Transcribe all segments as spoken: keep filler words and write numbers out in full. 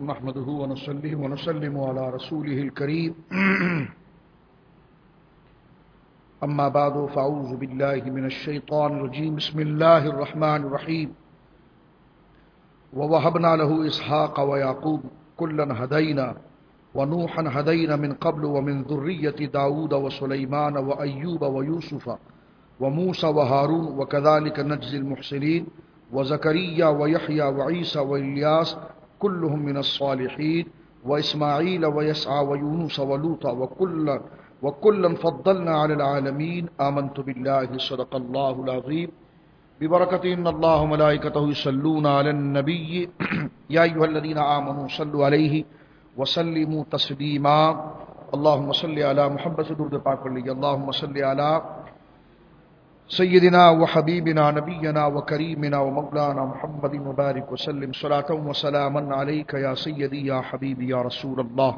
نحمده ونصلي ونسلم على رسوله الكريم أما بعد فأعوذ بالله من الشيطان الرجيم بسم الله الرحمن الرحيم ووهبنا له إسحاق ويعقوب كلا هدينا ونوحا هدينا من قبل ومن ذرية داود وسليمان وأيوب ويوسف وموسى وهارون وكذلك نجزي المحسنين وزكريا ويحيى وعيسى وإلياس كلهم من الصالحين وإسماعيل ويسعى ويونس ولوطا وكلا وكلا فضلنا على العالمين آمنت بالله صدق الله العظيم ببركة إن الله ملائكته يصلون على النبي يا أيها الذين آمنوا صلوا عليه وسلموا تسليما اللهم صل على محمد درود پاک پڑھ لیجیے اللهم صل على سيدنا وحبيبنا نبينا وكريمنا ومولانا محمد مبارك وسلم صلاة وسلاما عليك يا سيدي يا حبيبي يا رسول الله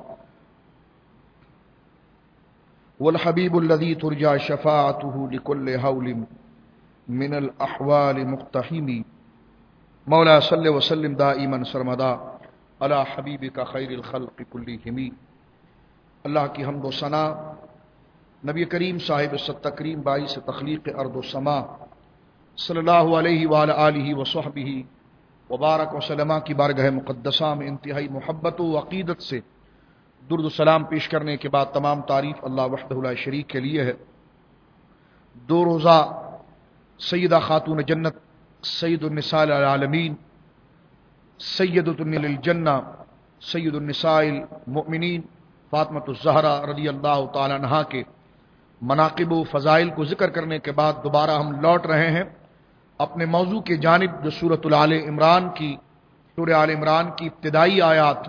والحبيب الذي ترجى شفاعته لكل هول من الأحوال مقتحم مولا صل وسلم دائما سرمدا على حبيبك خير الخلق كلهم اللہ کی حمد و ثنا نبی کریم صاحب ست تکریم باعث تخلیق ارض و سما صلی اللہ علیہ وآلہ آلہ وصحبہ وبارک وسلم کی بارگاہ مقدسہ میں انتہائی محبت و عقیدت سے درود و سلام پیش کرنے کے بعد تمام تعریف اللہ وحدہ لا شریک کے لیے ہے۔ دو روزہ سیدہ خاتون جنت سید النساء العالمین سیدۃ للجنہ سید النساء المؤمنین فاطمۃ الزہرا رضی اللہ تعالی عنہا کے مناقب و فضائل کو ذکر کرنے کے بعد دوبارہ ہم لوٹ رہے ہیں اپنے موضوع کے جانب جو سورۃ آل عمران کی سورہ آل عمران کی ابتدائی آیات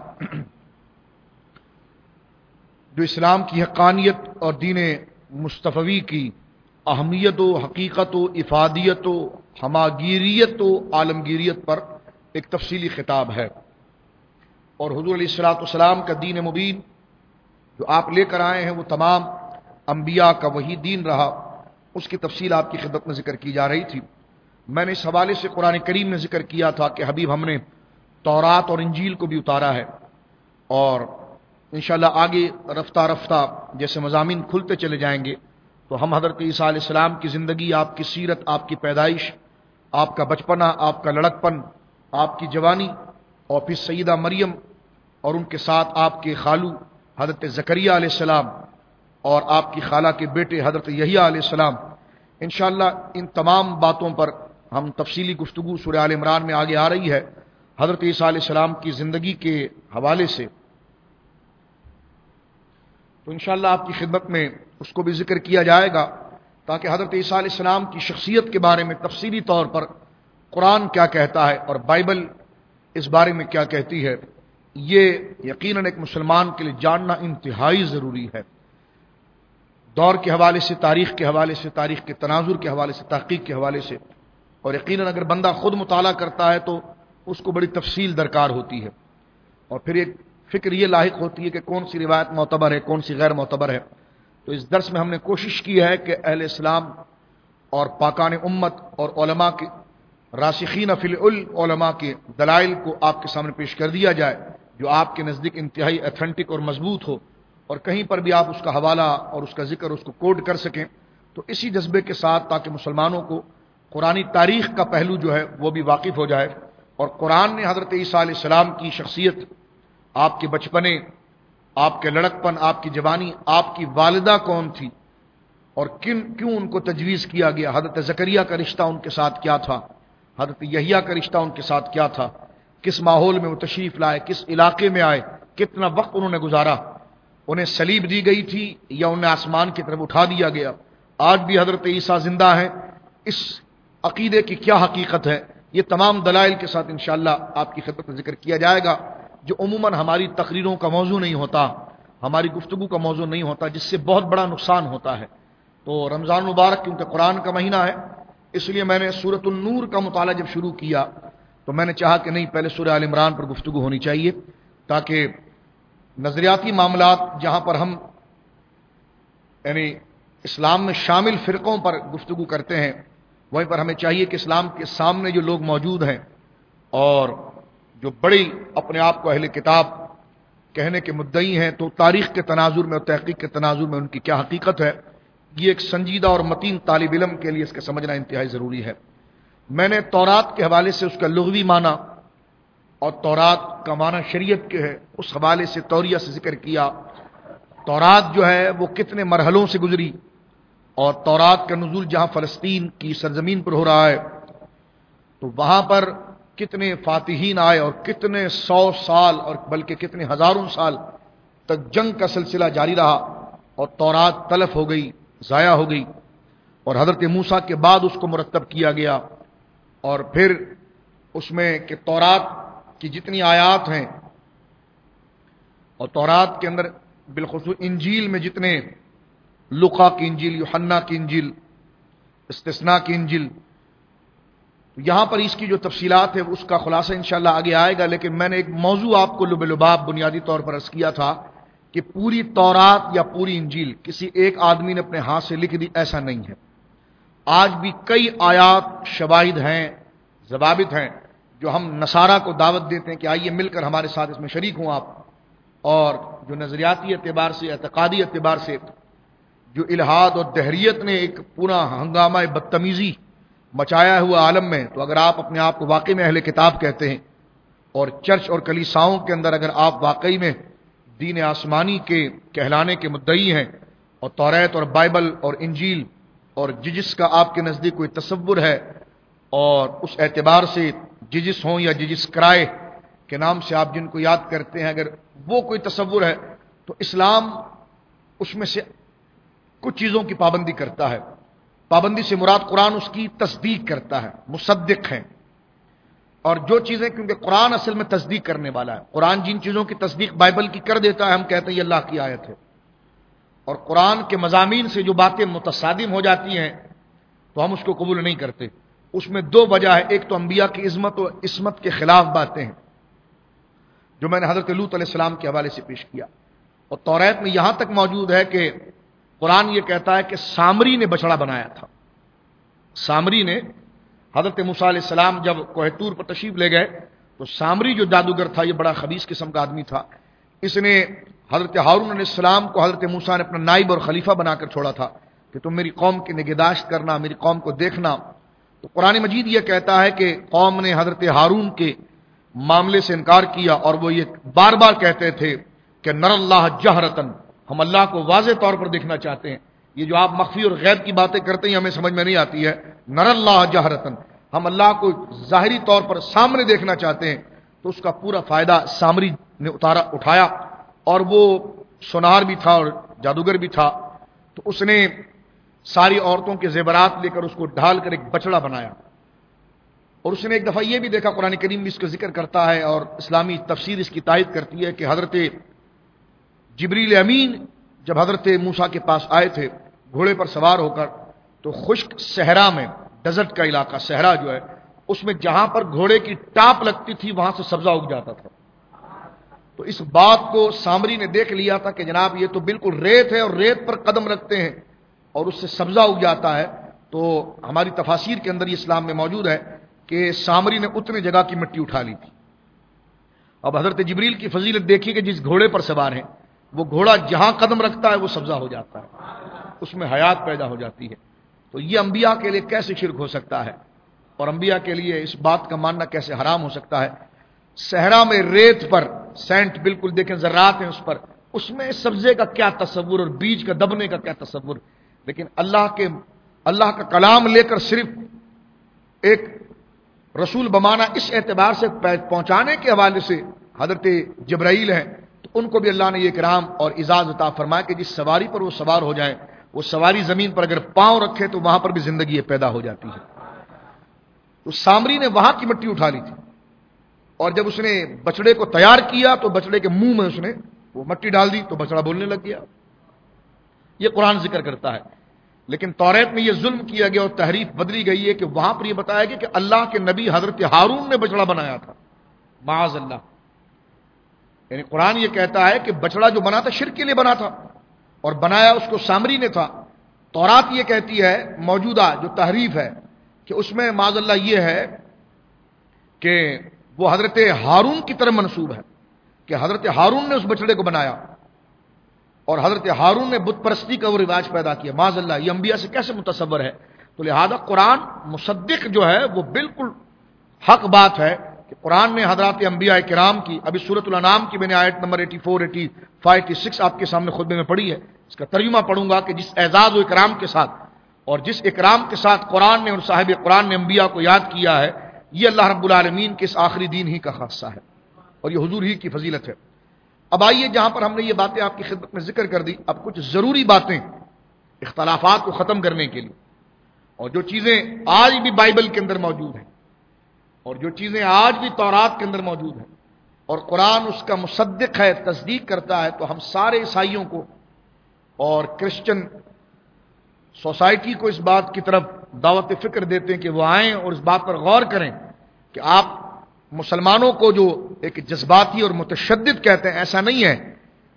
جو اسلام کی حقانیت اور دین مصطفی کی اہمیت و حقیقت و افادیت و ہماگیریت و عالمگیریت پر ایک تفصیلی خطاب ہے، اور حضور علیہ الصلوۃ والسلام کا دین مبین جو آپ لے کر آئے ہیں وہ تمام انبیاء کا وہی دین رہا، اس کی تفصیل آپ کی خدمت میں ذکر کی جا رہی تھی۔ میں نے اس حوالے سے قرآن کریم نے ذکر کیا تھا کہ حبیب ہم نے تورات اور انجیل کو بھی اتارا ہے، اور انشاءاللہ آگے رفتہ رفتہ جیسے مضامین کھلتے چلے جائیں گے تو ہم حضرت عیسیٰ علیہ السلام کی زندگی، آپ کی سیرت، آپ کی پیدائش، آپ کا بچپنا، آپ کا لڑکپن، آپ کی جوانی، اور پھر سیدہ مریم اور ان کے ساتھ آپ کے خالو حضرت زکریہ علیہ السلام اور آپ کی خالہ کے بیٹے حضرت یحییٰ علیہ السلام، انشاءاللہ ان تمام باتوں پر ہم تفصیلی گفتگو سورہ آل عمران میں آگے آ رہی ہے۔ حضرت عیسیٰ علیہ السلام کی زندگی کے حوالے سے تو انشاءاللہ آپ کی خدمت میں اس کو بھی ذکر کیا جائے گا تاکہ حضرت عیسیٰ علیہ السلام کی شخصیت کے بارے میں تفصیلی طور پر قرآن کیا کہتا ہے اور بائبل اس بارے میں کیا کہتی ہے، یہ یقیناً ایک مسلمان کے لیے جاننا انتہائی ضروری ہے۔ دور کے حوالے سے، تاریخ کے حوالے سے، تاریخ کے تناظر کے حوالے سے، تحقیق کے حوالے سے، اور یقیناً اگر بندہ خود مطالعہ کرتا ہے تو اس کو بڑی تفصیل درکار ہوتی ہے، اور پھر ایک فکر یہ لاحق ہوتی ہے کہ کون سی روایت معتبر ہے، کون سی غیر معتبر ہے۔ تو اس درس میں ہم نے کوشش کی ہے کہ اہل اسلام اور پاکان امت اور علماء کے راسخین فی العلم علماء کے دلائل کو آپ کے سامنے پیش کر دیا جائے جو آپ کے نزدیک انتہائی ایتھنٹک اور مضبوط ہو، اور کہیں پر بھی آپ اس کا حوالہ اور اس کا ذکر اس کو کوٹ کر سکیں، تو اسی جذبے کے ساتھ تاکہ مسلمانوں کو قرآنی تاریخ کا پہلو جو ہے وہ بھی واقف ہو جائے، اور قرآن نے حضرت عیسیٰ علیہ السلام کی شخصیت، آپ کے بچپنے، آپ کے لڑکپن، آپ کی جوانی، آپ کی والدہ کون تھی اور کن کیوں ان کو تجویز کیا گیا، حضرت زکریہ کا رشتہ ان کے ساتھ کیا تھا، حضرت یحییٰ کا رشتہ ان کے ساتھ کیا تھا، کس ماحول میں وہ تشریف لائے، کس علاقے میں آئے، کتنا وقت انہوں نے گزارا، انہیں صلیب دی گئی تھی یا انہیں آسمان کی طرف اٹھا دیا گیا، آج بھی حضرت عیسیٰ زندہ ہیں، اس عقیدے کی کیا حقیقت ہے، یہ تمام دلائل کے ساتھ انشاءاللہ آپ کی خدمت میں ذکر کیا جائے گا، جو عموماً ہماری تقریروں کا موضوع نہیں ہوتا، ہماری گفتگو کا موضوع نہیں ہوتا، جس سے بہت بڑا نقصان ہوتا ہے۔ تو رمضان مبارک کیونکہ قرآن کا مہینہ ہے، اس لیے میں نے سورۃ النور کا مطالعہ جب شروع کیا تو میں نے چاہا کہ نہیں، پہلے سورہ آل عمران پر گفتگو ہونی چاہیے تاکہ نظریاتی معاملات جہاں پر ہم یعنی اسلام میں شامل فرقوں پر گفتگو کرتے ہیں، وہیں پر ہمیں چاہیے کہ اسلام کے سامنے جو لوگ موجود ہیں اور جو بڑی اپنے آپ کو اہل کتاب کہنے کے مدعی ہیں، تو تاریخ کے تناظر میں اور تحقیق کے تناظر میں ان کی کیا حقیقت ہے، یہ ایک سنجیدہ اور متین طالب علم کے لیے اس کا سمجھنا انتہائی ضروری ہے۔ میں نے تورات کے حوالے سے اس کا لغوی معنی اور تورات کا معنی شریعت کے ہے، اس حوالے سے توریہ سے ذکر کیا۔ تورات جو ہے وہ کتنے مرحلوں سے گزری، اور تورات کا نزول جہاں فلسطین کی سرزمین پر ہو رہا ہے تو وہاں پر کتنے فاتحین آئے اور کتنے سو سال اور بلکہ کتنے ہزاروں سال تک جنگ کا سلسلہ جاری رہا، اور تورات تلف ہو گئی، ضائع ہو گئی، اور حضرت موسیٰ کے بعد اس کو مرتب کیا گیا۔ اور پھر اس میں کہ تورات کی جتنی آیات ہیں، اور تورات کے اندر بالخصوص انجیل میں جتنے، لوقا کی انجیل، یوحنا کی انجیل، استثناء کی انجیل، یہاں پر اس کی جو تفصیلات ہے اس کا خلاصہ انشاءاللہ آگے آئے گا، لیکن میں نے ایک موضوع آپ کو لب لباب بنیادی طور پر عرض کیا تھا کہ پوری تورات یا پوری انجیل کسی ایک آدمی نے اپنے ہاتھ سے لکھ دی، ایسا نہیں ہے۔ آج بھی کئی آیات شواہد ہیں، ضوابط ہیں، جو ہم نصارہ کو دعوت دیتے ہیں کہ آئیے مل کر ہمارے ساتھ اس میں شریک ہوں آپ، اور جو نظریاتی اعتبار سے، اعتقادی اعتبار سے جو الہاد اور دہریت نے ایک پورا ہنگامہ بدتمیزی مچایا ہوا عالم میں، تو اگر آپ اپنے آپ کو واقعی میں اہل کتاب کہتے ہیں اور چرچ اور کلیساؤں کے اندر اگر آپ واقعی میں دین آسمانی کے کہلانے کے مدعی ہیں، اور توریت اور بائبل اور انجیل اور ججس کا آپ کے نزدیک کوئی تصور ہے، اور اس اعتبار سے ججس ہوں یا ججس کرائے کے نام سے آپ جن کو یاد کرتے ہیں، اگر وہ کوئی تصور ہے تو اسلام اس میں سے کچھ چیزوں کی پابندی کرتا ہے۔ پابندی سے مراد قرآن اس کی تصدیق کرتا ہے، مصدق ہے، اور جو چیزیں، کیونکہ قرآن اصل میں تصدیق کرنے والا ہے، قرآن جن چیزوں کی تصدیق بائبل کی کر دیتا ہے ہم کہتے ہیں یہ اللہ کی آیت ہے، اور قرآن کے مضامین سے جو باتیں متصادم ہو جاتی ہیں تو ہم اس کو قبول نہیں کرتے۔ اس میں دو وجہ ہے، ایک تو انبیاء کی عظمت و عصمت کے خلاف باتیں ہیں جو میں نے حضرت لوط علیہ السلام کے حوالے سے پیش کیا، اور توریت میں یہاں تک موجود ہے کہ قرآن یہ کہتا ہے کہ سامری نے بچڑا بنایا تھا۔ سامری نے، حضرت موسیٰ علیہ السلام جب کوہ طور پر تشریف لے گئے تو سامری جو جادوگر تھا، یہ بڑا خبیث قسم کا آدمی تھا، اس نے حضرت ہارون علیہ السلام کو حضرت موسیٰ نے اپنا نائب اور خلیفہ بنا کر چھوڑا تھا کہ تم میری قوم کی نگہداشت کرنا، میری قوم کو دیکھنا۔ تو قرآن مجید یہ کہتا ہے کہ قوم نے حضرت ہارون کے معاملے سے انکار کیا، اور وہ یہ بار بار کہتے تھے کہ نر اللہ جہرتن، ہم اللہ کو واضح طور پر دیکھنا چاہتے ہیں۔ یہ جو آپ مخفی اور غیب کی باتیں کرتے ہیں ہمیں سمجھ میں نہیں آتی ہے۔ نر اللہ جہرتن، ہم اللہ کو ظاہری طور پر سامنے دیکھنا چاہتے ہیں۔ تو اس کا پورا فائدہ سامری نے اتارا اٹھایا، اور وہ سونار بھی تھا اور جادوگر بھی تھا، تو اس نے ساری عورتوں کے زیورات لے کر اس کو ڈھال کر ایک بچڑا بنایا، اور اس نے ایک دفعہ یہ بھی دیکھا، قرآن کریم بھی اس کا ذکر کرتا ہے اور اسلامی تفسیر اس کی تائید کرتی ہے کہ حضرت جبریل امین جب حضرت موسیٰ کے پاس آئے تھے گھوڑے پر سوار ہو کر، تو خشک صحرا میں، ڈیزرٹ کا علاقہ صحرا جو ہے، اس میں جہاں پر گھوڑے کی ٹاپ لگتی تھی وہاں سے سبزہ اگ جاتا تھا۔ تو اس بات کو سامری نے دیکھ لیا تھا کہ جناب یہ تو بالکل ریت ہے، اور ریت پر قدم رکھتے ہیں اور اس سے سبزہ اگ جاتا ہے۔ تو ہماری تفاسیر کے اندر یہ اسلام میں موجود ہے کہ سامری نے اتنے جگہ کی مٹی اٹھا لی تھی۔ اب حضرت جبریل کی فضیلت دیکھیے کہ جس گھوڑے پر سوار ہیں، وہ گھوڑا جہاں قدم رکھتا ہے وہ سبزہ ہو جاتا ہے، اس میں حیات پیدا ہو جاتی ہے۔ تو یہ انبیاء کے لیے کیسے شرک ہو سکتا ہے، اور انبیاء کے لیے اس بات کا ماننا کیسے حرام ہو سکتا ہے؟ صحرا میں ریت پر سینٹ بالکل دیکھیں ذرات ہیں اس پر، اس میں سبزے کا کیا تصور اور بیج کا دبنے کا کیا تصور، لیکن اللہ کے اللہ کا کلام لے کر صرف ایک رسول بمانا اس اعتبار سے پہنچانے کے حوالے سے حضرت جبرائیل ہیں، تو ان کو بھی اللہ نے یہ کرام اور اعزاز عطا فرمایا کہ جس سواری پر وہ سوار ہو جائیں، وہ سواری زمین پر اگر پاؤں رکھے تو وہاں پر بھی زندگی پیدا ہو جاتی ہے۔ تو سامری نے وہاں کی مٹی اٹھا لی تھی، اور جب اس نے بچڑے کو تیار کیا تو بچڑے کے منہ میں اس نے وہ مٹی ڈال دی تو بچڑا بولنے لگ گیا۔ یہ قرآن ذکر کرتا ہے، لیکن توریت میں یہ ظلم کیا گیا اور تحریف بدلی گئی ہے کہ وہاں پر یہ بتایا گیا کہ اللہ کے نبی حضرت ہارون نے بچڑا بنایا تھا، معاذ اللہ۔ یعنی قرآن یہ کہتا ہے کہ بچڑا جو بنا تھا شرک کے لیے بنا تھا، اور بنایا اس کو سامری نے تھا۔ تورات یہ کہتی ہے، موجودہ جو تحریف ہے، کہ اس میں معاذ اللہ یہ ہے کہ وہ حضرت ہارون کی طرف منسوب ہے کہ حضرت ہارون نے اس بچڑے کو بنایا اور حضرت ہارون نے بت پرستی کا وہ رواج پیدا کیا. معاذ اللہ، یہ انبیاء سے کیسے متصور ہے؟ تو لہذا قرآن مصدق جو ہے وہ بالکل حق بات ہے کہ قرآن نے حضرات انبیاء کرام کی، ابھی سورۃ الانعام کی میں نے آیت نمبر چوراسی، پچاسی، چھیاسٹھ آپ کے سامنے خطبے میں پڑھی ہے. اس کا ترجمہ پڑھوں گا کہ جس اعزاز و اکرام کے ساتھ اور جس اکرام کے ساتھ قرآن نے اور صاحب قرآن نے انبیاء کو یاد کیا ہے، یہ اللہ رب العالمین کے اس آخری دین ہی کا خاصہ ہے اور یہ حضور ہی کی فضیلت ہے. اب آئیے، جہاں پر ہم نے یہ باتیں آپ کی خدمت میں ذکر کر دی، اب کچھ ضروری باتیں اختلافات کو ختم کرنے کے لیے، اور جو چیزیں آج بھی بائبل کے اندر موجود ہیں اور جو چیزیں آج بھی تورات کے اندر موجود ہیں اور قرآن اس کا مصدق ہے، تصدیق کرتا ہے، تو ہم سارے عیسائیوں کو اور کرسچن سوسائٹی کو اس بات کی طرف دعوت فکر دیتے ہیں کہ وہ آئیں اور اس بات پر غور کریں کہ آپ مسلمانوں کو جو ایک جذباتی اور متشدد کہتے ہیں، ایسا نہیں ہے.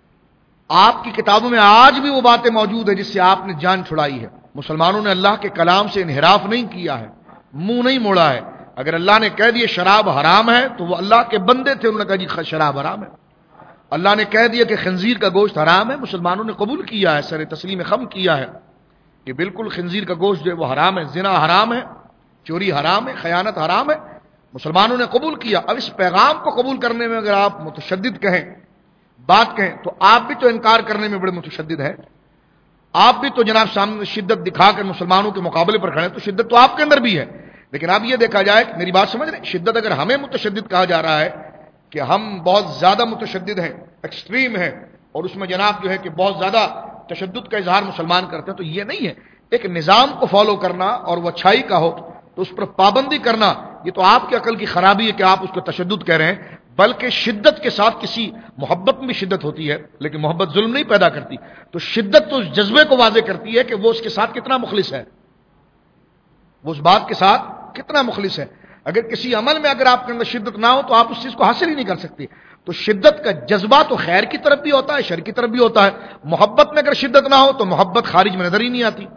آپ کی کتابوں میں آج بھی وہ باتیں موجود ہیں جس سے آپ نے جان چھڑائی ہے. مسلمانوں نے اللہ کے کلام سے انحراف نہیں کیا ہے، منہ نہیں موڑا ہے. اگر اللہ نے کہہ دیا شراب حرام ہے تو وہ اللہ کے بندے تھے، انہوں نے کہا جی شراب حرام ہے. اللہ نے کہہ دیا کہ خنزیر کا گوشت حرام ہے، مسلمانوں نے قبول کیا ہے، سر تسلیم خم کیا ہے کہ بالکل خنزیر کا گوشت جو ہے وہ حرام ہے. زنا حرام ہے، چوری حرام ہے، خیانت حرام ہے، مسلمانوں نے قبول کیا. اب اس پیغام کو قبول کرنے میں اگر آپ متشدد کہیں، بات کہیں، تو آپ بھی تو انکار کرنے میں بڑے متشدد ہیں. آپ بھی تو جناب سامنے شدت دکھا کر مسلمانوں کے مقابلے پر کھڑے ہیں، تو شدت تو آپ کے اندر بھی ہے. لیکن اب یہ دیکھا جائے، میری بات سمجھ رہے ہیں، شدت اگر ہمیں متشدد کہا جا رہا ہے کہ ہم بہت زیادہ متشدد ہیں، ایکسٹریم ہیں، اور اس میں جناب جو ہے کہ بہت زیادہ تشدد کا اظہار مسلمان کرتے ہیں، تو یہ نہیں ہے. ایک نظام کو فالو کرنا اور وہ اچھائی کا ہو تو اس پر پابندی کرنا، یہ تو آپ کی عقل کی خرابی ہے کہ آپ اس کو تشدد کہہ رہے ہیں. بلکہ شدت کے ساتھ کسی محبت میں بھی شدت ہوتی ہے، لیکن محبت ظلم نہیں پیدا کرتی. تو شدت تو اس جذبے کو واضح کرتی ہے کہ وہ اس کے ساتھ کتنا مخلص ہے، وہ اس بات کے ساتھ کتنا مخلص ہے. اگر کسی عمل میں اگر آپ کے اندر شدت نہ ہو تو آپ اس چیز کو حاصل ہی نہیں کر سکتے. تو شدت کا جذبہ تو خیر کی طرف بھی ہوتا ہے، شر کی طرف بھی ہوتا ہے. محبت میں اگر شدت نہ ہو تو محبت خارج میں نظر ہی نہیں آتی.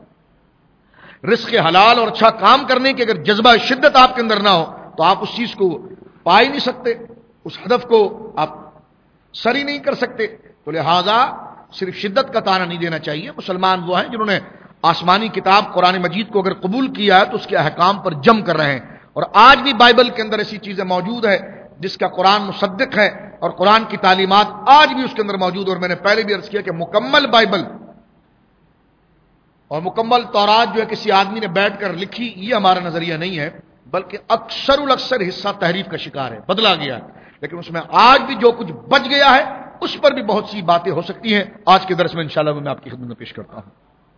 رزق حلال اور اچھا کام کرنے کی اگر جذبہ شدت آپ کے اندر نہ ہو تو آپ اس چیز کو پا ہی نہیں سکتے، اس ہدف کو آپ سر ہی نہیں کر سکتے. تو لہذا صرف شدت کا تانا نہیں دینا چاہیے. مسلمان وہ ہیں جنہوں نے آسمانی کتاب قرآن مجید کو اگر قبول کیا ہے تو اس کے احکام پر جم کر رہے ہیں. اور آج بھی بائبل کے اندر ایسی چیزیں موجود ہے جس کا قرآن مصدق ہے اور قرآن کی تعلیمات آج بھی اس کے اندر موجود. اور میں نے پہلے بھی عرض کیا کہ مکمل بائبل اور مکمل تورات جو ہے کسی آدمی نے بیٹھ کر لکھی، یہ ہمارا نظریہ نہیں ہے، بلکہ اکثر الاکثر حصہ تحریف کا شکار ہے، بدلا گیا ہے. لیکن اس میں آج بھی جو کچھ بچ گیا ہے اس پر بھی بہت سی باتیں ہو سکتی ہیں. آج کے درس میں انشاءاللہ میں آپ کی خدمت میں پیش کرتا ہوں.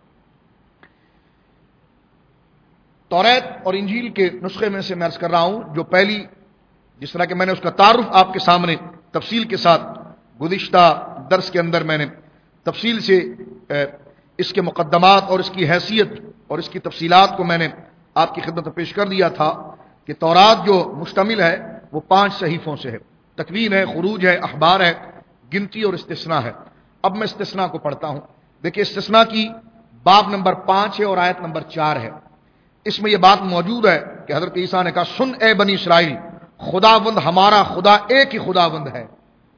توریت اور انجیل کے نسخے میں سے میں عرض کر رہا ہوں، جو پہلی جس طرح کہ میں نے اس کا تعارف آپ کے سامنے تفصیل کے ساتھ گزشتہ درس کے اندر میں نے تفصیل سے اس کے مقدمات اور اس کی حیثیت اور اس کی تفصیلات کو میں نے آپ کی خدمت میں پیش کر دیا تھا کہ تورات جو مشتمل ہے وہ پانچ صحیفوں سے ہے. تکوین ہے، خروج ہے، اخبار ہے، گنتی اور استثناء ہے. اب میں استثناء کو پڑھتا ہوں. دیکھیں استثناء کی باب نمبر پانچ ہے اور آیت نمبر چار ہے. اس میں یہ بات موجود ہے کہ حضرت عیسیٰ نے کہا سن اے بنی اسرائیل، خداوند ہمارا خدا ایک ہی خداوند ہے.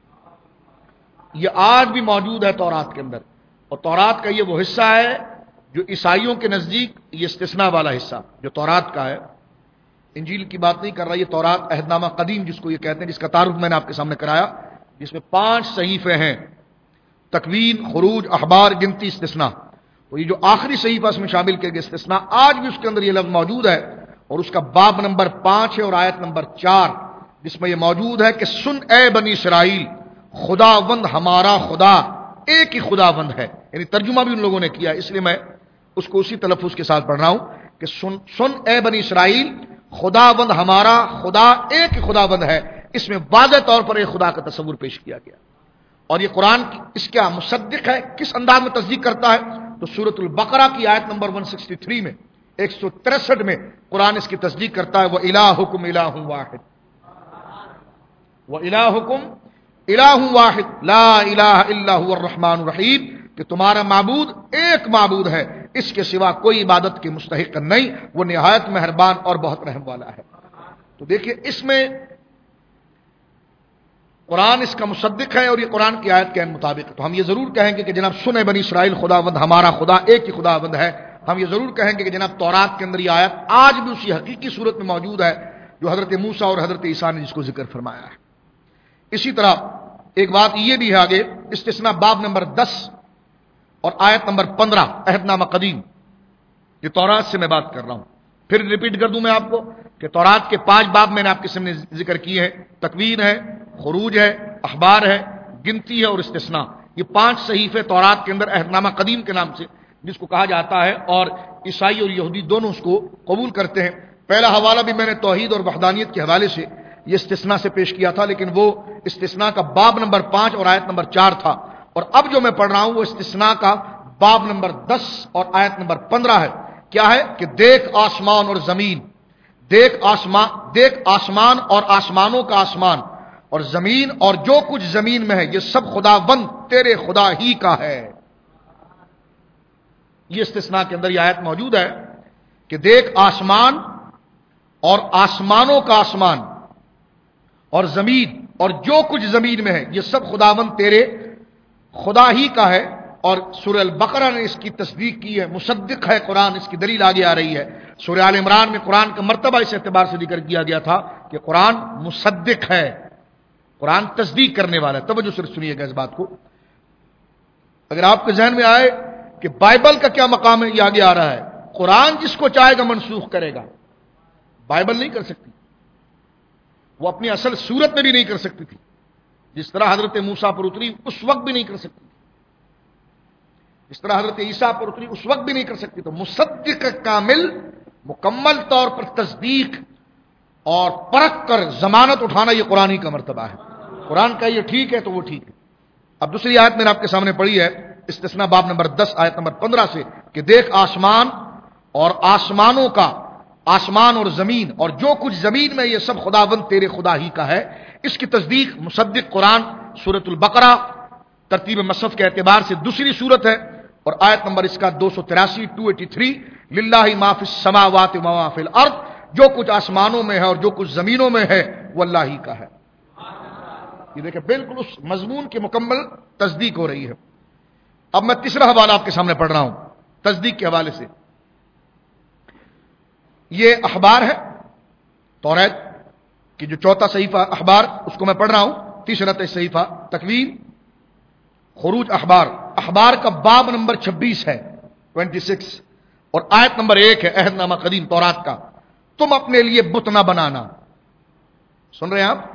یہ آج بھی موجود ہے تورات کے اندر، اور تورات کا یہ وہ حصہ ہے جو عیسائیوں کے نزدیک یہ استثناء والا حصہ جو تورات کا ہے. انجیل کی بات نہیں کر رہا، یہ تورات عہد نامہ قدیم جس کو یہ کہتے ہیں، جس کا تعارف میں نے آپ کے سامنے کرایا، جس میں پانچ صحیفے ہیں: تکوین، خروج، اخبار، گنتی، استثناء. تو یہ جو آخری صحیفہ اس میں شامل کیا گیا استثناء، آج بھی اس کے اندر یہ لفظ موجود ہے، اور اس کا باب نمبر پانچ ہے اور آیت نمبر چار، جس میں یہ موجود ہے کہ سن اے بنی اسرائیل، خداوند ہمارا خدا ایک ہی خداوند ہے. یعنی ترجمہ بھی ان لوگوں نے کیا، اس لیے میں اس کو اسی تلفظ کے ساتھ پڑھ رہا ہوں کہ سن سن اے بنی اسرائیل، خداوند ہمارا خدا ایک ہی خداوند ہے. اس میں واضح طور پر ایک خدا کا تصور پیش کیا گیا. اور یہ قرآن اس کا مصدق ہے، کس انداز میں تصدیق کرتا ہے؟ تو سورۃ البقرہ کی آیت نمبر ایک سو تریسٹھ میں ایک سو تریسٹھ میں قرآن اس کی تصدیق کرتا ہے، وہ الہکم الہ واحد، وہ الہکم الہ واحد لا الہ الا هو الرحمن الرحیم، کہ تمہارا معبود ایک معبود ہے، اس کے سوا کوئی عبادت کے مستحق نہیں، وہ نہایت مہربان اور بہت رحم والا ہے. تو دیکھیے اس میں قرآن اس کا مصدق ہے اور یہ قرآن کی آیت کے مطابق ہے۔ تو ہم یہ ضرور کہیں گے کہ جناب سنیں بنی اسرائیل، خداوند ہمارا خدا ایک ہی خداوند ہے۔ ہم یہ ضرور کہیں گے کہ جناب تورات کے اندر یہ آیت آج بھی اسی حقیقی صورت میں موجود ہے جو حضرت موسیٰ اور حضرت عیسیٰ نے جس کو ذکر فرمایا ہے۔ اسی طرح ایک بات یہ بھی ہے آگے استثناء باب نمبر دس اور آیت نمبر پندرہ عہد نامہ قدیم، یہ تورات سے میں بات کر رہا ہوں، پھر ریپیٹ کر دوں میں آپ کو کہ تورات کے پانچ باب میں نے آپ کے سامنے ذکر کیے ہیں، تکوین ہے، خروج ہے، اخبار ہے، گنتی ہے اور استثناء۔ یہ پانچ صحیفے تورات کے اندر عہد نامہ قدیم کے نام سے جس کو کہا جاتا ہے، اور عیسائی اور یہودی دونوں اس کو قبول کرتے ہیں۔ پہلا حوالہ بھی میں نے توحید اور وحدانیت کے حوالے سے یہ استثناء سے پیش کیا تھا، لیکن وہ استثناء کا باب نمبر پانچ اور آیت نمبر چار تھا، اور اب جو میں پڑھ رہا ہوں وہ استثناء کا باب نمبر دس اور آیت نمبر پندرہ ہے۔ کیا ہے کہ دیکھ آسمان اور زمین، دیکھ آسمان دیکھ آسمان اور آسمانوں کا آسمان اور زمین اور جو کچھ زمین میں ہے یہ سب خداوند تیرے خدا ہی کا ہے۔ یہ استثناء کے اندر یہ آیت موجود ہے کہ دیکھ آسمان اور آسمانوں کا آسمان اور زمین اور جو کچھ زمین میں ہے یہ سب خداوند تیرے خدا ہی کا ہے۔ اور سورہ البقرہ نے اس کی تصدیق کی ہے، مصدق ہے قرآن، اس کی دلیل آگے آ رہی ہے۔ سورہ آل عمران میں قرآن کا مرتبہ اس اعتبار سے ذکر کیا گیا تھا کہ قرآن مصدق ہے، قرآن تصدیق کرنے والا ہے۔ توجہ سے سنیے گا اس بات کو۔ اگر آپ کے ذہن میں آئے کہ بائبل کا کیا مقام ہے، یہ آگے آ رہا ہے۔ قرآن جس کو چاہے گا منسوخ کرے گا، بائبل نہیں کر سکتی، وہ اپنی اصل صورت میں بھی نہیں کر سکتی تھی، جس طرح حضرت موسیٰ پر اتری اس وقت بھی نہیں کر سکتی، اس طرح حضرت عیسیٰ پر اتری اس وقت بھی نہیں کر سکتی۔ تو مصدق کامل مکمل طور پر تصدیق اور پرکھ کر ضمانت اٹھانا یہ قرآن ہی کا مرتبہ ہے۔ قرآن کا یہ ٹھیک ہے تو وہ ٹھیک ہے۔ اب دوسری آیت میں نے آپ کے سامنے پڑھی ہے استثناء باب نمبر دس آیت نمبر پندرہ سے کہ دیکھ آسمان اور آسمانوں کا آسمان اور زمین اور جو کچھ زمین میں یہ سب خداوند تیرے خدا ہی کا ہے۔ اس کی تصدیق مصدق قرآن سورۃ البقرہ ترتیب مصحف کے اعتبار سے دوسری سورت ہے، اور آیت نمبر اس کا دو سو تراسی دو سو تراسی للہ ما فی السماوات و ما فی الارض، جو کچھ آسمانوں میں ہے اور جو کچھ زمینوں میں ہے وہ اللہ ہی کا ہے۔ یہ دیکھیں بالکل اس مضمون کی مکمل تصدیق ہو رہی ہے۔ اب میں تیسرا حوالہ آپ کے سامنے پڑھ رہا ہوں تصدیق کے حوالے سے۔ یہ اخبار ہے توریت کی جو چوتھا صحیفہ اخبار، اس کو میں پڑھ رہا ہوں۔ تیسرا صحیفہ تکوین، خروج، اخبار اخبار کا باب نمبر چھبیس ہے چھبیس، اور آیت نمبر ایک ہے عہد نامہ قدیم تورات کا۔ تم اپنے لیے بت نہ بنانا، سن رہے ہیں آپ،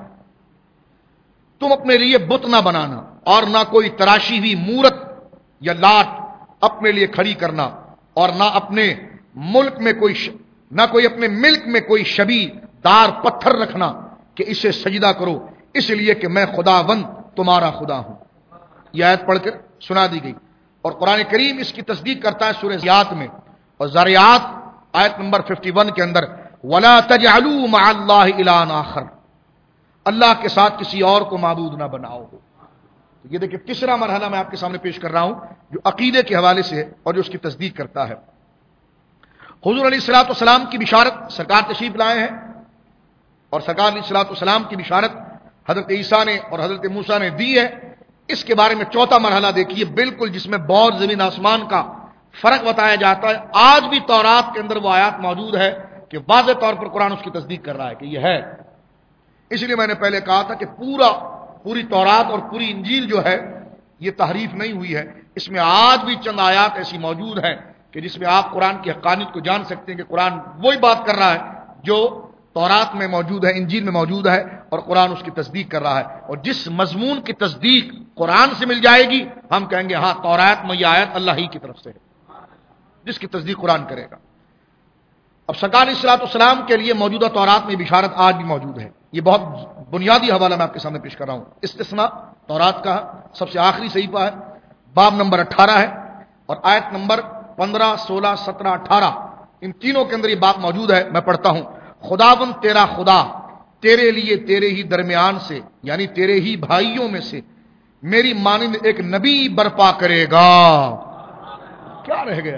تم اپنے لیے بت نہ بنانا اور نہ کوئی تراشی ہوئی مورت یا لاٹ اپنے لیے کھڑی کرنا، اور نہ اپنے ملک میں کوئی ش... نہ کوئی اپنے ملک میں کوئی شبیہ دار پتھر رکھنا کہ اسے سجدہ کرو، اس لیے کہ میں خداوند تمہارا خدا ہوں۔ یہ آیت پڑھ کر سنا دی گئی، اور قرآن کریم اس کی تصدیق کرتا ہے سورہ زاریات میں، اور زاریات آیت نمبر اکیاون کے اندر وَلَا تَجْعَلُوا مَعَ اللَّهِ إِلَٰهًا آخَرَ، اللہ کے ساتھ کسی اور کو معبود نہ بناؤ۔ تو یہ دیکھیں تیسرا مرحلہ میں آپ کے سامنے پیش کر رہا ہوں جو عقیدے کے حوالے سے ہے اور جو اس کی تصدیق کرتا ہے۔ حضور علیہ الصلوۃ والسلام کی بشارت سرکار تشریف لائے ہیں، اور سرکار علیہ الصلوۃ والسلام کی بشارت حضرت عیسیٰ نے اور حضرت موسیٰ نے دی ہے۔ اس کے بارے میں چوتھا مرحلہ دیکھیے بالکل جس میں بہت زمین آسمان کا فرق بتایا جاتا ہے۔ آج بھی تورات کے اندر وہ آیات موجود ہے کہ واضح طور پر قرآن اس کی تصدیق کر رہا ہے کہ یہ ہے۔ اس لیے میں نے پہلے کہا تھا کہ پورا پوری تورات اور پوری انجیل جو ہے یہ تحریف نہیں ہوئی ہے، اس میں آج بھی چند آیات ایسی موجود ہیں کہ جس میں آپ قرآن کی حقانیت کو جان سکتے ہیں کہ قرآن وہی بات کر رہا ہے جو تورات میں موجود ہے، انجیل میں موجود ہے، اور قرآن اس کی تصدیق کر رہا ہے۔ اور جس مضمون کی تصدیق قرآن سے مل جائے گی ہم کہیں گے ہاں تورات میں یہ آیت اللہ ہی کی طرف سے ہے، جس کی تصدیق قرآن کرے گا۔ اب سرکار علیہ الصلوۃ والسلام کے لیے موجودہ تورات میں بشارت آج بھی موجود ہے۔ یہ بہت بنیادی حوالہ میں آپ کے سامنے پیش کر رہا ہوں۔ استثناء تورات کا سب سے آخری صحیفہ ہے، باب نمبر اٹھارہ ہے، اور آیت نمبر پندرہ سولہ سترہ اٹھارہ ان تینوں کے اندر یہ بات موجود ہے۔ میں پڑھتا ہوں، خداوند تیرا خدا تیرے لیے تیرے ہی درمیان سے یعنی تیرے ہی بھائیوں میں سے میری مانند ایک نبی برپا کرے گا۔ کیا رہ گیا؟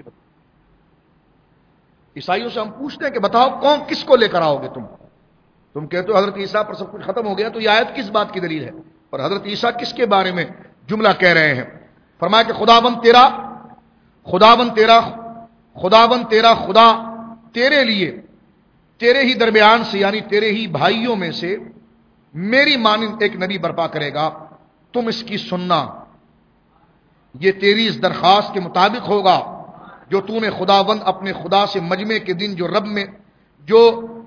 عیسائیوں سے ہم پوچھتے ہیں کہ بتاؤ کون کس کو لے کر آؤ گے تم؟ تو تم کہتے ہو حضرت عیسیٰ پر سب کچھ ختم ہو گیا، تو یہ آیت کس بات کی دلیل ہے؟ اور حضرت عیسیٰ کس کے بارے میں جملہ کہہ رہے ہیں؟ فرمایا کہ خداوند تیرا خداوند تیرا خداوند تیرا خدا تیرے لیے تیرے ہی درمیان سے، یعنی تیرے ہی بھائیوں میں سے میری مانند ایک نبی برپا کرے گا، تم اس کی سننا، یہ تیری اس درخواست کے مطابق ہوگا جو تو نے خداوند اپنے خدا سے مجمع کے دن جو رب میں جو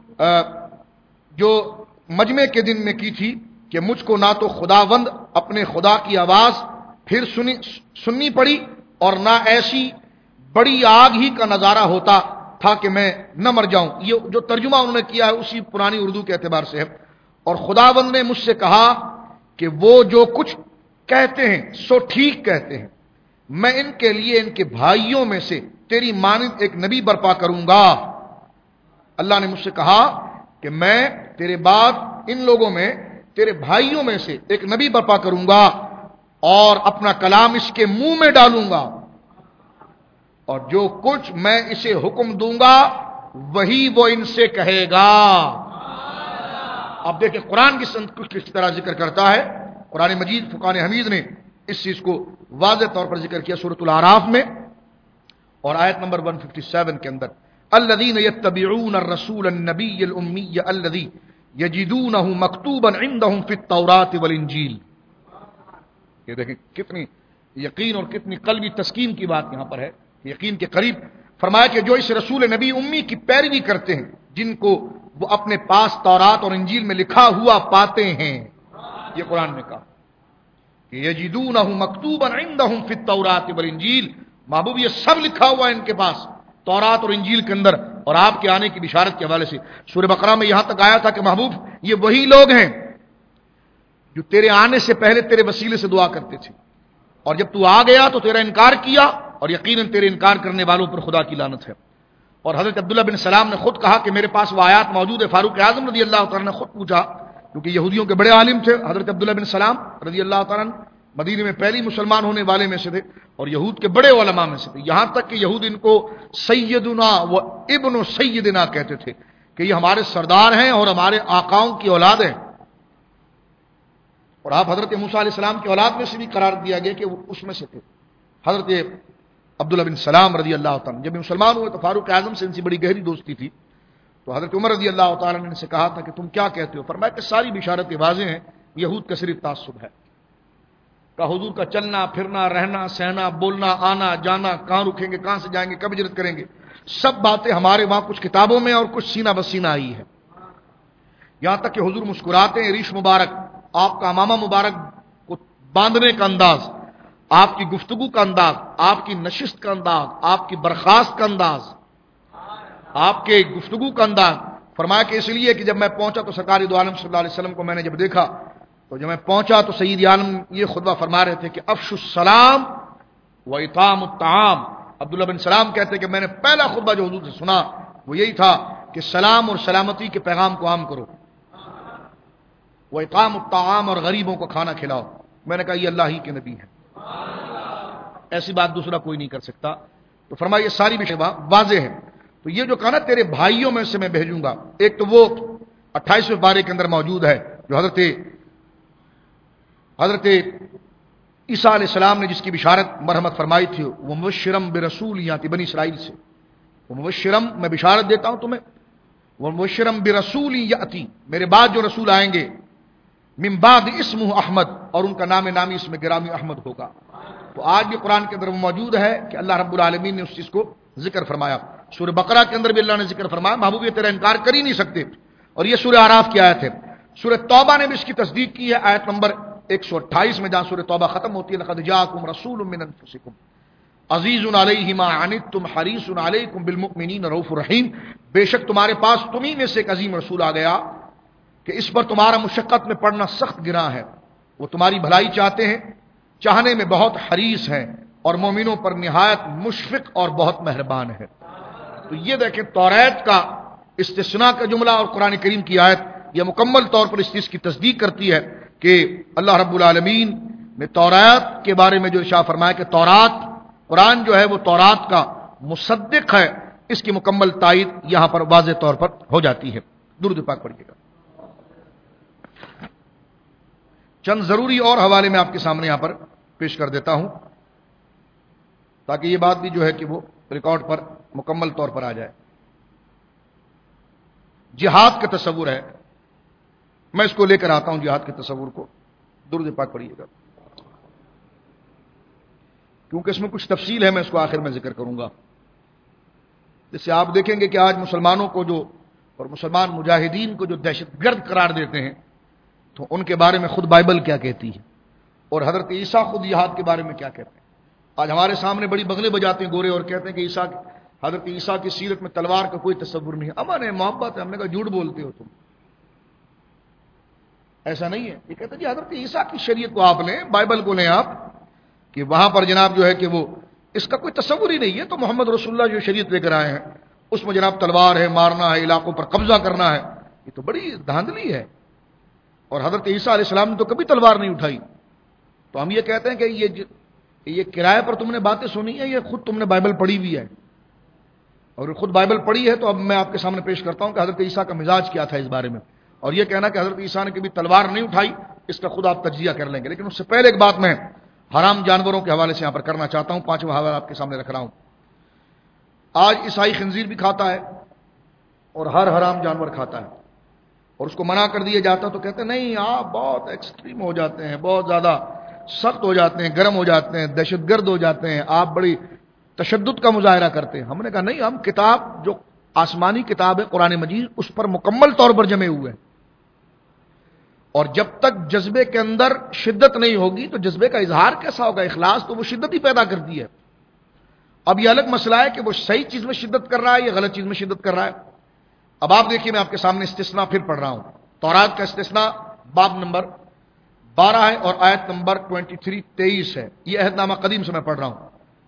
جو مجمع کے دن میں کی تھی کہ مجھ کو نہ تو خداوند اپنے خدا کی آواز پھر سنی سننی پڑی اور نہ ایسی بڑی آگ ہی کا نظارہ ہوتا تھا کہ میں نہ مر جاؤں. یہ جو ترجمہ انہوں نے کیا ہے اسی پرانی اردو کے اعتبار سے ہے. اور خداوند نے مجھ سے کہا کہ وہ جو کچھ کہتے ہیں سو ٹھیک کہتے ہیں، میں ان کے لیے ان کے بھائیوں میں سے تیری مانند ایک نبی برپا کروں گا. اللہ نے مجھ سے کہا کہ میں تیرے بعد ان لوگوں میں تیرے بھائیوں میں سے ایک نبی برپا کروں گا اور اپنا کلام اس کے منہ میں ڈالوں گا، اور جو کچھ میں اسے حکم دوں گا وہی وہ ان سے کہے گا. اب دیکھیں قرآن کی سنت کس طرح ذکر کرتا ہے. قرآن مجید فقان حمید نے اس چیز کو واضح طور پر ذکر کیا سورۃ الاعراف میں اور آیت نمبر ایک سو سب کے اندر، الذین یتبعون الرسول النبی الامی الذی یجدونہ مکتوبا عندہم فی التوراۃ والانجیل. یہ دیکھیں کتنی یقین اور کتنی قلبی تسکین کی بات یہاں پر ہے، یقین کے قریب. فرمایا کہ جو اس رسول نبی امی کی پیروی کرتے ہیں جن کو وہ اپنے پاس تورات اور انجیل میں لکھا ہوا پاتے ہیں. یہ قرآن نے کہا کہ یجدونہ مکتوبا عندہم فی التوراۃ والانجیل، محبوب یہ سب لکھا ہوا ہے ان کے پاس تورات اور انجیل کے اندر. اور آپ کے آنے کی بشارت کے حوالے سے سورہ بقرہ میں یہاں تک آیا تھا کہ محبوب یہ وہی لوگ ہیں جو تیرے آنے سے پہلے تیرے وسیلے سے دعا کرتے تھے، اور جب تو آ گیا تو تیرا انکار کیا، اور یقیناً تیرے انکار کرنے والوں پر خدا کی لعنت ہے. اور حضرت عبداللہ بن سلام نے خود کہا کہ میرے پاس وہ آیات موجود ہے. فاروق اعظم رضی اللہ تعالیٰ نے خود پوچھا، کیونکہ یہودیوں کے بڑے عالم تھے حضرت عبداللہ بن سلام رضی اللہ تعالیٰ، مدینے میں پہلی مسلمان ہونے والے میں سے تھے اور یہود کے بڑے علماء میں سے تھے. یہاں تک کہ یہود ان کو سیدنا و ابن سیدنا کہتے تھے کہ یہ ہمارے سردار ہیں اور ہمارے آقاؤں کی اولاد ہیں. اور آپ حضرت موسیٰ علیہ السلام کی اولاد میں سے بھی قرار دیا گیا کہ وہ اس میں سے تھے. حضرت عبداللہ بن سلام رضی اللہ تعالیٰ جب مسلمان ہوئے تو فاروق اعظم سے ان سے بڑی گہری دوستی تھی. تو حضرت عمر رضی اللہ تعالیٰ نے ان سے کہا تھا کہ تم کیا کہتے ہو؟ فرمایا کہ ساری بشارتیں واضح ہیں، یہود کا صرف تعصب ہے. کا حضور کا چلنا پھرنا رہنا سہنا بولنا آنا جانا، کہاں رکیں گے کہاں سے جائیں گے کب ہجرت کریں گے، سب باتیں ہمارے وہاں کچھ کتابوں میں اور کچھ سینہ بسینہ آئی ہے. یہاں تک کہ حضور مسکراتے ہیں، ریش مبارک، آپ کا امامہ مبارک کو باندھنے کا انداز، آپ کی گفتگو کا انداز، آپ کی نشست کا انداز، آپ کی برخاست کا انداز، آپ کے گفتگو کا انداز. فرمایا کہ اس لیے کہ جب میں پہنچا تو سرکار دو عالم صلی اللہ علیہ وسلم کو میں نے جب دیکھا تو جب میں پہنچا تو سید عالم یہ خطبہ فرما رہے تھے کہ افشوا السلام و اطعام الطعام. عبداللہ بن سلام کہتے کہ میں نے پہلا خطبہ جو حضور سے سنا وہ یہی تھا کہ سلام اور سلامتی کے پیغام کو عام کرو، وہ اطعام الطعام اور غریبوں کو کھانا کھلاؤ. میں نے کہا یہ اللہ ہی کے نبی ہیں، ایسی بات دوسرا کوئی نہیں کر سکتا. تو فرمایا یہ ساری بھی واضح ہے. تو یہ جو کہا نا تیرے بھائیوں میں سے میں بھیجوں گا، ایک تو وہ اٹھائیسویں پارے کے اندر موجود ہے جو حضرت حضرت عیسیٰ علیہ السلام نے جس کی بشارت مرحمت فرمائی تھی، وہ مبشرم برسول یاتی بنی اسرائیل سے، وہ مبشرم میں بشارت دیتا ہوں تمہیں، وہ مبشرم برسول یاتی میرے بعد جو رسول آئیں گے، من بعد اسمہ احمد اور ان کا نام نامی اس میں گرامی احمد ہوگا. تو آج بھی قرآن کے اندر وہ موجود ہے کہ اللہ رب العالمین نے اس چیز کو ذکر فرمایا. سورہ بقرہ کے اندر بھی اللہ نے ذکر فرمایا، محبوب یہ تیرا انکار کر ہی نہیں سکتے. اور یہ سورہ اعراف کی آیت ہے. سورہ توبہ نے بھی اس کی تصدیق کی ہے، آیت نمبر ایک سو اٹھائیس میں جہاں سورہ توبہ ختم ہوتی ہے، لقد جاءکم رسول من انفسکم عزیز علیہ ما عنتم حریص علیکم بالمؤمنین رؤوف رحیم. بے شک تمہارے پاس تمہیں میں سے ایک عظیم رسول آ گیا کہ اس پر تمہارا مشقت میں پڑنا سخت گراں ہے، وہ تمہاری بھلائی چاہتے ہیں، چاہنے میں بہت حریص ہیں، اور مومنوں پر نہایت مشفق اور بہت مہربان ہے. تو یہ دیکھیں توریت کا استثناء کا جملہ اور قرآن کریم کی آیت یہ مکمل طور پر اس چیز کی تصدیق کرتی ہے کہ اللہ رب العالمین نے توریت کے بارے میں جو ارشاد فرمایا کہ تورات قرآن جو ہے وہ تورات کا مصدق ہے، اس کی مکمل تائید یہاں پر واضح طور پر ہو جاتی ہے. درود پاک پڑھیے گا. چند ضروری اور حوالے میں آپ کے سامنے یہاں پر پیش کر دیتا ہوں تاکہ یہ بات بھی جو ہے کہ وہ ریکارڈ پر مکمل طور پر آ جائے. جہاد کا تصور ہے، میں اس کو لے کر آتا ہوں جہاد کے تصور کو. درود پاک پڑھیے گا کیونکہ اس میں کچھ تفصیل ہے، میں اس کو آخر میں ذکر کروں گا. جس سے آپ دیکھیں گے کہ آج مسلمانوں کو جو اور مسلمان مجاہدین کو جو دہشت گرد قرار دیتے ہیں تو ان کے بارے میں خود بائبل کیا کہتی ہے اور حضرت عیسیٰ خود جہاد کے بارے میں کیا کہتے ہیں. آج ہمارے سامنے بڑی بغلیں بجاتے ہیں گورے اور کہتے ہیں کہ عیسیٰ حضرت عیسیٰ کی سیرت میں تلوار کا کوئی تصور نہیں ہے. امن ہے، محبت ہے. ہم نے کہا جھوٹ بولتے ہو تم، ایسا نہیں ہے. یہ کہتے ہیں جی حضرت عیسیٰ کی شریعت کو آپ لیں، بائبل کو لیں آپ، کہ وہاں پر جناب جو ہے کہ وہ اس کا کوئی تصور ہی نہیں ہے. تو محمد رسول اللہ جو شریعت لے کر آئے ہیں اس میں جناب تلوار ہے، مارنا ہے، علاقوں پر قبضہ کرنا ہے. یہ تو بڑی دھاندلی ہے. اور حضرت عیسیٰ علیہ السلام نے تو کبھی تلوار نہیں اٹھائی. تو ہم یہ کہتے ہیں کہ یہ یہ کرائے پر تم نے باتیں سنی ہیں، یہ خود تم نے بائبل پڑھی ہوئی ہے. اور خود بائبل پڑھی ہے تو اب میں آپ کے سامنے پیش کرتا ہوں کہ حضرت عیسیٰ کا مزاج کیا تھا اس بارے میں. اور یہ کہنا کہ حضرت عیسیٰ نے کبھی تلوار نہیں اٹھائی، اس کا خود آپ تجزیہ کر لیں گے. لیکن اس سے پہلے ایک بات میں حرام جانوروں کے حوالے سے یہاں پر کرنا چاہتا ہوں. پانچواں حوالہ آپ کے سامنے رکھ رہا ہوں. آج عیسائی خنزیر بھی کھاتا ہے اور ہر حرام جانور کھاتا ہے، اور اس کو منع کر دیا جاتا تو کہتے ہیں نہیں آپ بہت ایکسٹریم ہو جاتے ہیں، بہت زیادہ سخت ہو جاتے ہیں، گرم ہو جاتے ہیں، دہشت گرد ہو جاتے ہیں، آپ بڑی تشدد کا مظاہرہ کرتے ہیں. ہم نے کہا نہیں، ہم کتاب جو آسمانی کتاب ہے قرآن مجید اس پر مکمل طور پر جمے ہوئے ہیں. اور جب تک جذبے کے اندر شدت نہیں ہوگی تو جذبے کا اظہار کیسا ہوگا؟ اخلاص تو وہ شدت ہی پیدا کرتی ہے. اب یہ الگ مسئلہ ہے کہ وہ صحیح چیز میں شدت کر رہا ہے یا غلط چیز میں شدت کر رہا ہے. اب آپ دیکھیے میں آپ کے سامنے استثناء پھر پڑھ رہا ہوں. تورات کا استثناء باب نمبر بارہ ہے اور آیت نمبر ٹوینٹی تھری تیئیس ہے. یہ عہد نامہ قدیم سے میں پڑھ رہا ہوں.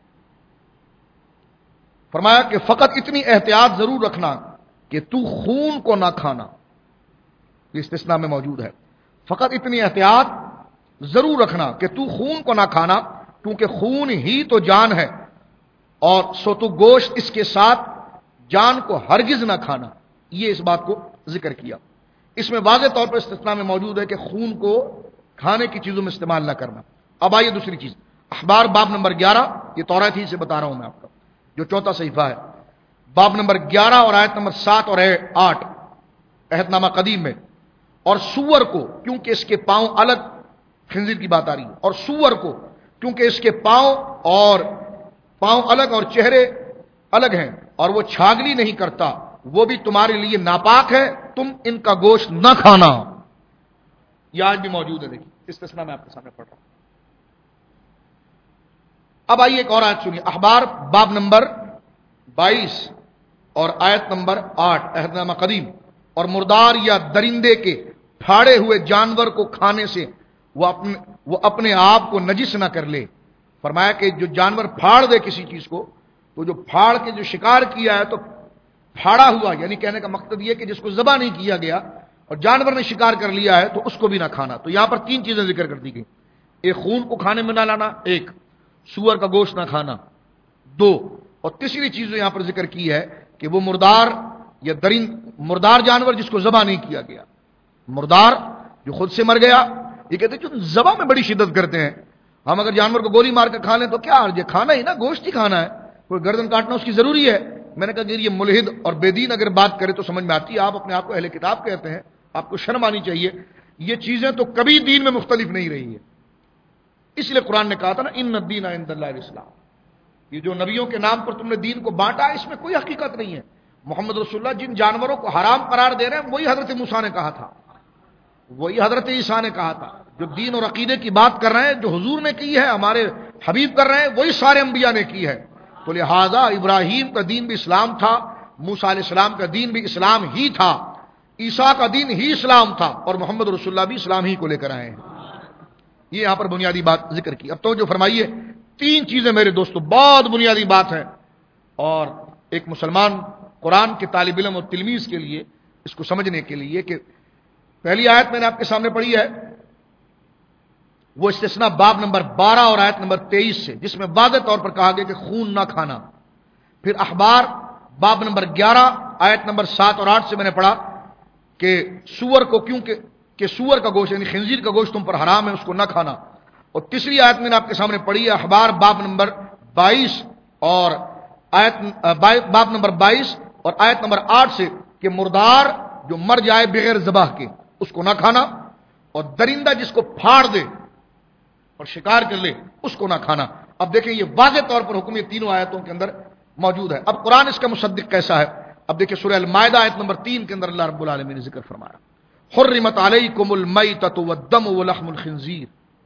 فرمایا کہ فقط اتنی احتیاط ضرور رکھنا کہ تو خون کو نہ کھانا. یہ استثناء میں موجود ہے. فقط اتنی احتیاط ضرور رکھنا کہ تو خون کو نہ کھانا، کیونکہ خون ہی تو جان ہے، اور سو تو گوشت اس کے ساتھ جان کو ہرگز نہ کھانا. یہ اس بات کو ذکر کیا. اس میں واضح طور پر استثناء میں موجود ہے کہ خون کو کھانے کی چیزوں میں استعمال نہ کرنا. اب آئیے دوسری چیز، اخبار باب نمبر گیارہ، یہ تورات ہی سے بتا رہا ہوں میں آپ کو، جو چوتھا صحیفہ ہے، باب نمبر گیارہ اور آیت نمبر سات اور آٹھ عہد نامہ قدیم میں. اور سور کو کیونکہ اس کے پاؤں الگ، خنزیر کی بات آ رہی ہے، اور سور کو کیونکہ اس کے پاؤں اور پاؤں الگ اور چہرے الگ ہیں اور وہ چھاگلی نہیں کرتا، وہ بھی تمہارے لیے ناپاک ہے، تم ان کا گوشت نہ کھانا. یہ آج بھی موجود ہے. دیکھیے استثناء میں آپ کے سامنے پڑھ رہا ہوں. اب آئیے ایک اور آیت سنیے، اخبار باب نمبر بائیس اور آیت نمبر آٹھ عہد نامہ قدیم. اور مردار یا درندے کے پھاڑے ہوئے جانور کو کھانے سے وہ اپنے وہ اپنے آپ کو نجس نہ کر لے. فرمایا کہ جو جانور پھاڑ دے کسی چیز کو، تو جو پھاڑ کے جو شکار کیا ہے تو پھاڑا ہوا، یعنی کہنے کا مقصد یہ کہ جس کو ذبح نہیں کیا گیا اور جانور نے شکار کر لیا ہے تو اس کو بھی نہ کھانا. تو یہاں پر تین چیزیں ذکر کر دی گئی. ایک خون کو کھانے میں نہ لانا، ایک سور کا گوشت نہ کھانا، دو اور تیسری چیز جو یہاں پر ذکر کی ہے کہ وہ مردار یا درند مردار جانور جس کو ذبح نہیں کیا گیا، مردار جو خود سے مر گیا. یہ کہتے ہیں جو ذبح میں بڑی شدت کرتے ہیں، ہم اگر جانور کو گولی مار کر کھا لیں تو کیا حرج ہے؟ کھانا ہی نا، گوشت ہی کھانا ہے، کوئی گردن کاٹنا اس کی ضروری ہے. میں نے کہا کہ یہ ملحد اور بے دین اگر بات کرے تو سمجھ میں آتی ہے. آپ اپنے آپ کو اہل کتاب کہتے ہیں، آپ کو شرم آنی چاہیے. یہ چیزیں تو کبھی دین میں مختلف نہیں رہی ہے. اس لیے قرآن نے کہا تھا نا ان الدین عند اللہ الاسلام. یہ جو نبیوں کے نام پر تم نے دین کو بانٹا، اس میں کوئی حقیقت نہیں ہے. محمد رسول اللہ جن جانوروں کو حرام قرار دے رہے ہیں وہی حضرت موسیٰ نے کہا تھا، وہی حضرت عیسیٰ نے کہا تھا. جو دین اور عقیدے کی بات کر رہے ہیں، جو حضور نے کی ہے، ہمارے حبیب کر رہے ہیں، وہی سارے انبیاء نے کی ہے. تو لہٰذا ابراہیم کا دین بھی اسلام تھا، موسیٰ علیہ السلام کا دین بھی اسلام ہی تھا، عیسیٰ کا دین ہی اسلام تھا، اور محمد رسول اللہ بھی اسلام ہی کو لے کر آئے ہیں. یہ یہاں پر بنیادی بات ذکر کی. اب تو جو فرمائیے، تین چیزیں میرے دوستو بہت بنیادی بات ہے، اور ایک مسلمان قرآن کے طالب علم اور تلمیذ کے لیے اس کو سمجھنے کے لیے کہ پہلی آیت میں نے آپ کے سامنے پڑھی ہے، وہ استثناء باب نمبر بارہ اور آیت نمبر تیئیس سے، جس میں واضح طور پر کہا گیا کہ خون نہ کھانا. پھر اخبار باب نمبر گیارہ آیت نمبر سات اور آٹھ سے میں نے پڑھا کہ سور کو کیونکہ کہ سور کا گوشت یعنی خنزیر کا گوشت تم پر حرام ہے، اس کو نہ کھانا۔ اور تیسری آیت میں نے آپ کے سامنے پڑھی ہے، اخبار باب نمبر بائیس اور آیت باب نمبر بائیس اور آیت نمبر آٹھ سے کہ مردار جو مر جائے بغیر ذبح کے اس کو نہ کھانا، اور درندہ جس کو پھاڑ دے اور شکار کر لے اس کو نہ کھانا۔ اب دیکھیں یہ واضح طور پر حکم یہ تینوں آیتوں کے اندر موجود ہے۔ اب قرآن اس کا مصدق کیسا ہے؟ اب دیکھیں سورہ المائدہ آیت نمبر تین کے اندر اللہ رب العالمین نے ذکر فرمایا، حرمت علیکم المیتۃ والدم ولحم الخنزیر،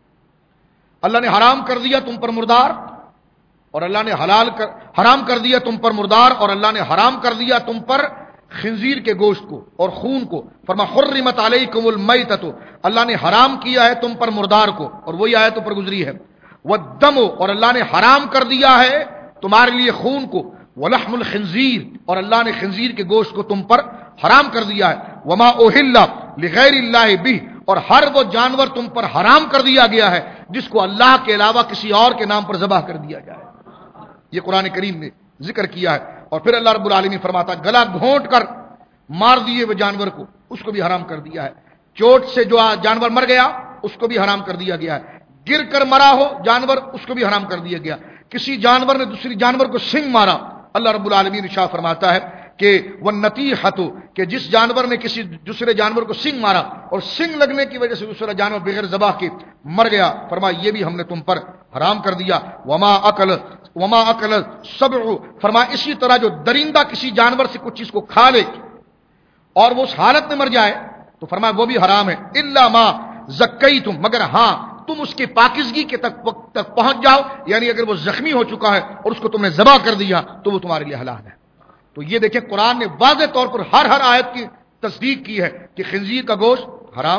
اللہ نے حرام کر دیا تم پر مردار، اور اللہ نے حلال کر حرام کر دیا تم پر مردار، اور اللہ نے حرام کر دیا تم پر خنزیر کے گوشت کو اور خون کو۔ فرما حرمت علیکم المیتۃ، اللہ نے حرام کیا ہے تم پر مردار کو، اور وہی آیت پر گزری ہے، والدم، اور اللہ نے حرام کر دیا ہے تمہارے لیے خون کو، ولحم الخنزیر، اور اللہ نے خنزیر کے گوشت کو تم پر حرام کر دیا ہے، وما اہل لغیر اللہ بہ، اور ہر وہ جانور تم پر حرام کر دیا گیا ہے جس کو اللہ کے علاوہ کسی اور کے نام پر ذبح کر دیا جائے۔ یہ قرآن کریم نے ذکر کیا ہے۔ اور پھر اللہ رب العالمین فرماتا گلا گھونٹ کر مار دیے وہ جانور کو، اس کو بھی حرام کر دیا ہے۔ چوٹ سے جو جانور مر گیا اس کو بھی حرام کر دیا گیا ہے۔ گر کر مرا ہو جانور اس کو بھی حرام کر دیا گیا۔ کسی جانور نے دوسری جانور کو سنگ مارا، اللہ رب العالمین ارشاد فرماتا ہے کہ والنطیحۃ، کہ جس جانور نے کسی دوسرے جانور کو سنگ مارا اور سنگ لگنے کی وجہ سے دوسرا جانور بغیر ذبح کے مر گیا، فرمایا یہ بھی ہم نے تم پر حرام کر دیا۔ وما اکل وما اکل سبع، فرمایا اسی طرح جو درندہ کسی جانور سے کچھ چیز کو کھا لے اور وہ اس حالت میں مر جائے تو فرمایا وہ بھی حرام ہے، الا ما زکیتم، مگر ہاں تم اس کے پاکیزگی کے تک وقت تک پہنچ جاؤ، یعنی اگر وہ زخمی ہو چکا ہے اور اس کو تم نے ذبح کر دیا تو وہ تمہارے لیے حلال ہے۔ تو یہ دیکھیں قرآن نے واضح طور پر ہر ہر آیت کی تصدیق کی ہے کہ خنزیر کا گوشت حرام،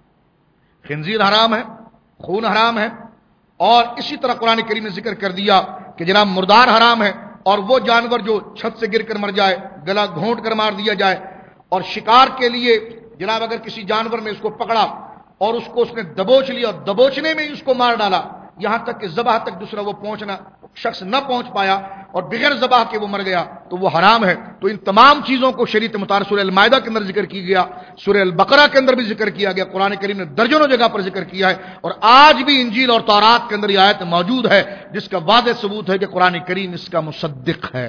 خنزیر حرام ہے، خون حرام ہے، اور اسی طرح قرآن کریم نے ذکر کر دیا کہ جناب مردار حرام ہے، اور وہ جانور جو چھت سے گر کر مر جائے، گلا گھونٹ کر مار دیا جائے، اور شکار کے لیے جناب اگر کسی جانور نے اس کو پکڑا اور اس کو اس نے دبوچ لیا اور دبوچنے میں ہی اس کو مار ڈالا، یہاں تک کہ ذبح تک دوسرا وہ پہنچنا شخص نہ پہنچ پایا اور بغیر ذبح کے وہ مر گیا تو وہ حرام ہے۔ تو ان تمام چیزوں کو شریعت مطابق سورہ المائدہ کے اندر ذکر کیا گیا، سورہ البقرہ کے اندر بھی ذکر کیا گیا، قرآن کریم نے درجنوں جگہ پر ذکر کیا ہے، اور آج بھی انجیل اور تورات کے اندر یہ آیت موجود ہے جس کا واضح ثبوت ہے کہ قرآن کریم اس کا مصدق ہے،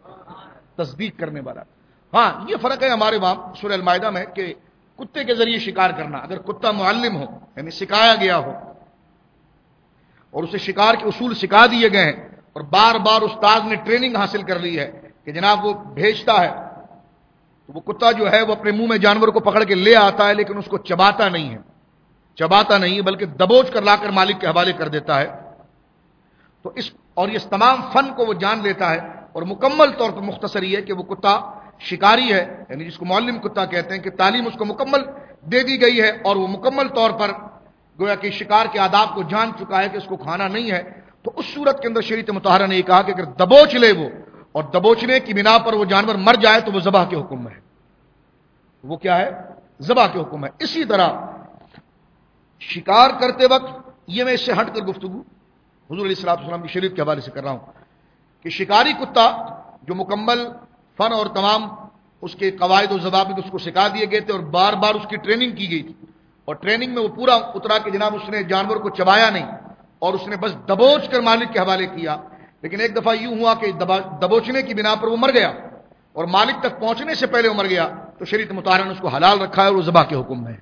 تصدیق کرنے والا۔ ہاں یہ فرق ہے ہمارے وہاں سورہ المائدہ میں کہ کتے کے ذریعے شکار کرنا، اگر کتا معلم ہو یعنی سکھایا گیا ہو اور اسے شکار کے اصول سکھا دیے گئے ہیں اور بار بار استاد نے ٹریننگ حاصل کر لی ہے کہ جناب وہ بھیجتا ہے تو وہ کتا جو ہے وہ اپنے منہ میں جانور کو پکڑ کے لے آتا ہے لیکن اس کو چباتا نہیں ہے، چباتا نہیں ہے بلکہ دبوچ کر لا کر مالک کے حوالے کر دیتا ہے، تو اس اور اس تمام فن کو وہ جان لیتا ہے، اور مکمل طور پر مختصر یہ ہے کہ وہ کتا شکاری ہے، یعنی جس کو معلم کتا کہتے ہیں کہ تعلیم اس کو مکمل دے دی گئی ہے اور وہ مکمل طور پر گویا کہ شکار کے آداب کو جان چکا ہے کہ اس کو کھانا نہیں ہے، تو اس صورت کے اندر شریعت مطہرہ نے یہ کہا کہ اگر دبوچ لے وہ اور دبوچنے کی بنا پر وہ جانور مر جائے تو وہ ذبح کے حکم میں ہے، وہ کیا ہے؟ ذبح کے حکم ہے۔ اسی طرح شکار کرتے وقت یہ میں اس سے ہٹ کر گفتگو حضور علیہ الصلوۃ والسلام کی شریعت کے حوالے سے کر رہا ہوں کہ شکاری کتا جو مکمل فن اور تمام اس کے قواعد و ضوابط اس کو سکھا دیے گئے تھے اور بار بار اس کی ٹریننگ کی گئی تھی، اور ٹریننگ میں وہ پورا اترا کہ جناب اس نے جانور کو چبایا نہیں اور اس نے بس دبوچ کر مالک کے حوالے کیا، لیکن ایک دفعہ یوں ہوا کہ دبوچنے کی بنا پر وہ مر گیا اور مالک تک پہنچنے سے پہلے وہ مر گیا، تو شریعت مطہرہ نے اس کو حلال رکھا ہے اور وہ ذبح کے حکم میں ہے۔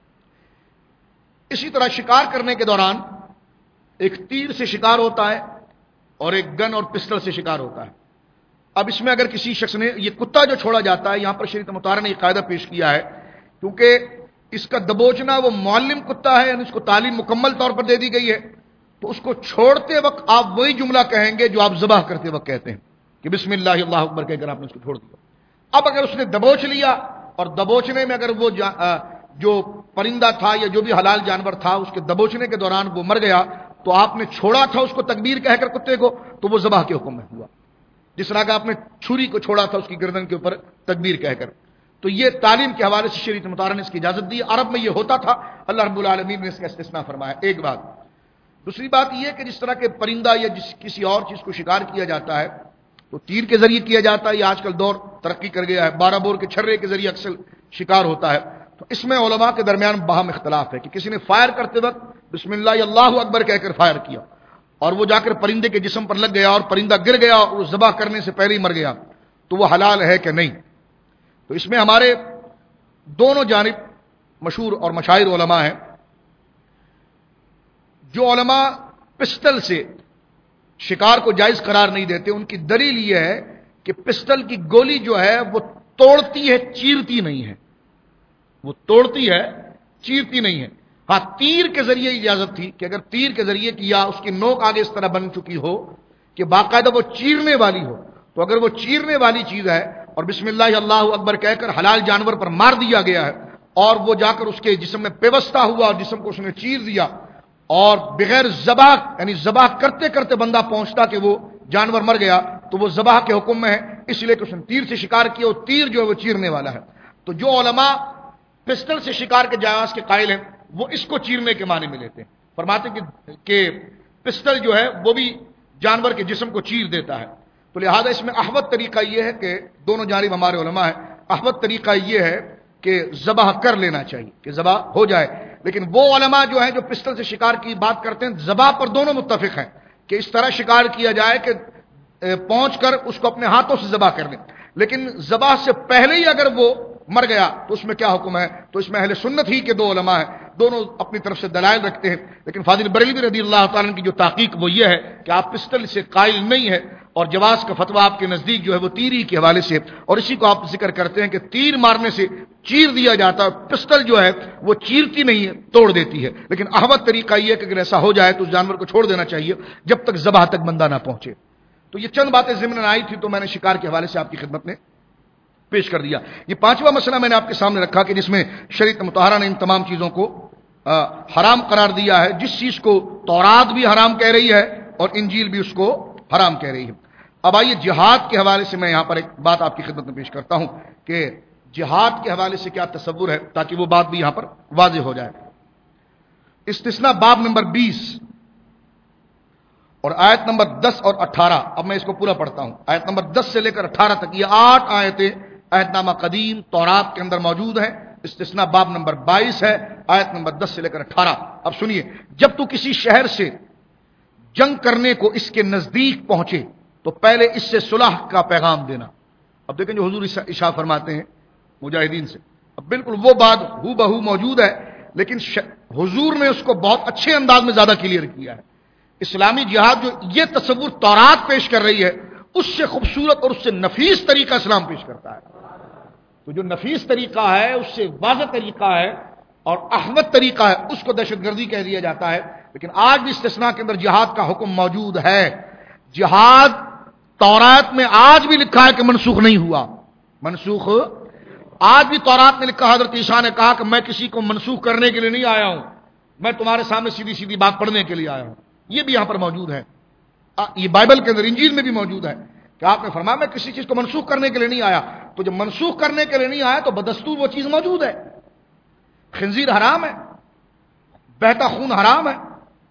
اسی طرح شکار کرنے کے دوران ایک تیر سے شکار ہوتا ہے اور ایک گن اور پسٹل سے شکار ہوتا ہے۔ اب اس میں اگر کسی شخص نے یہ کتا جو چھوڑا جاتا ہے، یہاں پر شریعت مطہرہ نے یہ قاعدہ پیش کیا ہے کیونکہ اس کا دبوچنا وہ معلم کتا ہے، یعنی اس کو تعلیم مکمل طور پر دے دی گئی ہے، تو اس کو چھوڑتے وقت آپ وہی جملہ کہیں گے جو آپ ذبح کرتے وقت کہتے ہیں کہ بسم اللہ اللہ اکبر کہہ کر آپ نے اس کو چھوڑ دیا۔ اب اگر اس نے دبوچ لیا اور دبوچنے میں اگر وہ جو پرندہ تھا یا جو بھی حلال جانور تھا اس کے دبوچنے کے دوران وہ مر گیا تو آپ نے چھوڑا تھا اس کو تکبیر کہہ کر کتے کو، تو وہ ذبح کے حکم میں ہوا، جس طرح کہ آپ نے چھری کو چھوڑا تھا اس کی گردن کے اوپر تکبیر کہہ کر۔ تو یہ تعلیم کے حوالے سے شریعت مطہرہ نے اس کی اجازت دی، عرب میں یہ ہوتا تھا، اللہ رب العالمین نے اس کا استثناء فرمایا۔ ایک بات، دوسری بات یہ کہ جس طرح کے پرندہ یا جس کسی اور چیز کو شکار کیا جاتا ہے تو تیر کے ذریعے کیا جاتا ہے، یہ آج کل دور ترقی کر گیا ہے، بارہ بور کے چھرے کے ذریعے اکثر شکار ہوتا ہے، تو اس میں علماء کے درمیان باہم اختلاف ہے کہ کسی نے فائر کرتے وقت بسم اللہ اللہ اکبر کہہ کر فائر کیا اور وہ جا کر پرندے کے جسم پر لگ گیا اور پرندہ گر گیا اور وہ ذبح کرنے سے پہلے ہی مر گیا، تو وہ حلال ہے کہ نہیں؟ تو اس میں ہمارے دونوں جانب مشہور اور مشاہیر علماء ہیں۔ جو علماء پسٹل سے شکار کو جائز قرار نہیں دیتے، ان کی دلیل یہ ہے کہ پسٹل کی گولی جو ہے وہ توڑتی ہے، چیرتی نہیں ہے، وہ توڑتی ہے چیرتی نہیں ہے۔ ہاں، تیر کے ذریعے اجازت تھی کہ اگر تیر کے ذریعے کیا، اس کی نوک آگے اس طرح بن چکی ہو کہ باقاعدہ وہ چیرنے والی ہو، تو اگر وہ چیرنے والی چیز ہے اور بسم اللہ اللہ اکبر کہہ کر حلال جانور پر مار دیا گیا ہے اور وہ جا کر اس کے جسم میں پیوستہ ہوا اور جسم کو اس نے چیر دیا اور بغیر ذبح یعنی ذبح کرتے کرتے بندہ پہنچتا کہ وہ جانور مر گیا، تو وہ ذبح کے حکم میں ہے، اس لیے کہ اس نے تیر سے شکار کیا اور تیر جو ہے وہ چیرنے والا ہے۔ تو جو علماء پسٹل سے شکار کے جواز کے قائل ہیں وہ اس کو چیرنے کے معنی میں لیتے ہیں، فرماتے ہیں کہ کہ پسٹل جو ہے وہ بھی جانور کے جسم کو چیر دیتا ہے۔ تو لہذا اس میں احوط طریقہ یہ ہے کہ دونوں جانب ہمارے علماء ہیں، احوط طریقہ یہ ہے کہ ذبح کر لینا چاہیے، کہ ذبح ہو جائے۔ لیکن وہ علماء جو ہیں جو پسٹل سے شکار کی بات کرتے ہیں، ذبح پر دونوں متفق ہیں کہ اس طرح شکار کیا جائے کہ پہنچ کر اس کو اپنے ہاتھوں سے ذبح کر لیں، لیکن ذبح سے پہلے ہی اگر وہ مر گیا تو اس میں کیا حکم ہے؟ تو اس میں اہل سنت ہی کے دو علماء ہیں، دونوں اپنی طرف سے دلائل رکھتے ہیں، لیکن فاضل بریلوی رضی اللہ تعالیٰ کی جو تحقیق وہ یہ ہے کہ آپ پسٹل سے قائل نہیں ہے اور جواز کا فتویٰ آپ کے نزدیک جو ہے وہ تیری کے حوالے سے، اور اسی کو آپ ذکر کرتے ہیں کہ تیر مارنے سے چیر دیا جاتا ہے، پسٹل جو ہے وہ چیرتی نہیں ہے، توڑ دیتی ہے۔ لیکن احوط طریقہ یہ ہے کہ اگر ایسا ہو جائے تو اس جانور کو چھوڑ دینا چاہیے جب تک ذبح تک بندہ نہ پہنچے۔ تو یہ چند باتیں ضمن آئی تھی تو میں نے شکار کے حوالے سے آپ کی خدمت میں پیش کر دیا۔ یہ پانچواں مسئلہ میں نے آپ کے سامنے رکھا کہ جس میں شریعت مطہرہ نے ان تمام چیزوں کو حرام قرار دیا ہے، جس چیز کو تورات بھی حرام کہہ رہی ہے اور انجیل بھی اس کو حرام کہہ رہی ہے۔ اب آئیے جہاد کے حوالے سے میں یہاں پر ایک بات آپ کی خدمت میں پیش کرتا ہوں کہ جہاد کے حوالے سے کیا تصور ہے، تاکہ وہ بات بھی یہاں پر واضح ہو جائے۔ استثناء باب نمبر بیس اور آیت نمبر دس اور اٹھارہ، اب میں اس کو پورا پڑھتا ہوں، آیت نمبر دس سے لے کر اٹھارہ تک یہ آٹھ آیتیں عہد نامہ قدیم تورات کے اندر موجود ہیں۔ استثناء باب نمبر بائیس ہے، آیت نمبر دس سے لے کر اٹھارہ۔ اب سنیے، جب تو کسی شہر سے جنگ کرنے کو اس کے نزدیک پہنچے تو پہلے اس سے صلح کا پیغام دینا۔ اب دیکھیں جو حضور ارشاد فرماتے ہیں مجاہدین سے، اب بالکل وہ بات ہو بہو موجود ہے، لیکن حضور نے اس کو بہت اچھے انداز میں زیادہ کلیئر کیا ہے۔ اسلامی جہاد جو یہ تصور تورات پیش کر رہی ہے، اس سے خوبصورت اور اس سے نفیس طریقہ اسلام پیش کرتا ہے۔ تو جو نفیس طریقہ ہے، اس سے واضح طریقہ ہے اور احمد طریقہ ہے، اس کو دہشت گردی کہہ دیا جاتا ہے۔ لیکن آج بھی استثناء کے اندر جہاد کا حکم موجود ہے۔ جہاد تورات میں آج بھی لکھا ہے کہ منسوخ نہیں ہوا، منسوخ آج بھی تورات میں لکھا۔ حضرت عیسیٰ نے کہا کہ میں کسی کو منسوخ کرنے کے لیے نہیں آیا ہوں، میں تمہارے سامنے سیدھی سیدھی بات پڑھنے کے لیے آیا ہوں۔ یہ بھی یہاں پر موجود ہے، یہ بائبل کے اندر انجیل میں بھی موجود ہے کہ آپ نے فرمایا میں کسی چیز کو منسوخ کرنے کے لیے نہیں آیا۔ تو جب منسوخ کرنے کے لیے نہیں آیا تو بدستور وہ چیز موجود ہے۔ خنزیر حرام ہے، بہتا خون حرام ہے،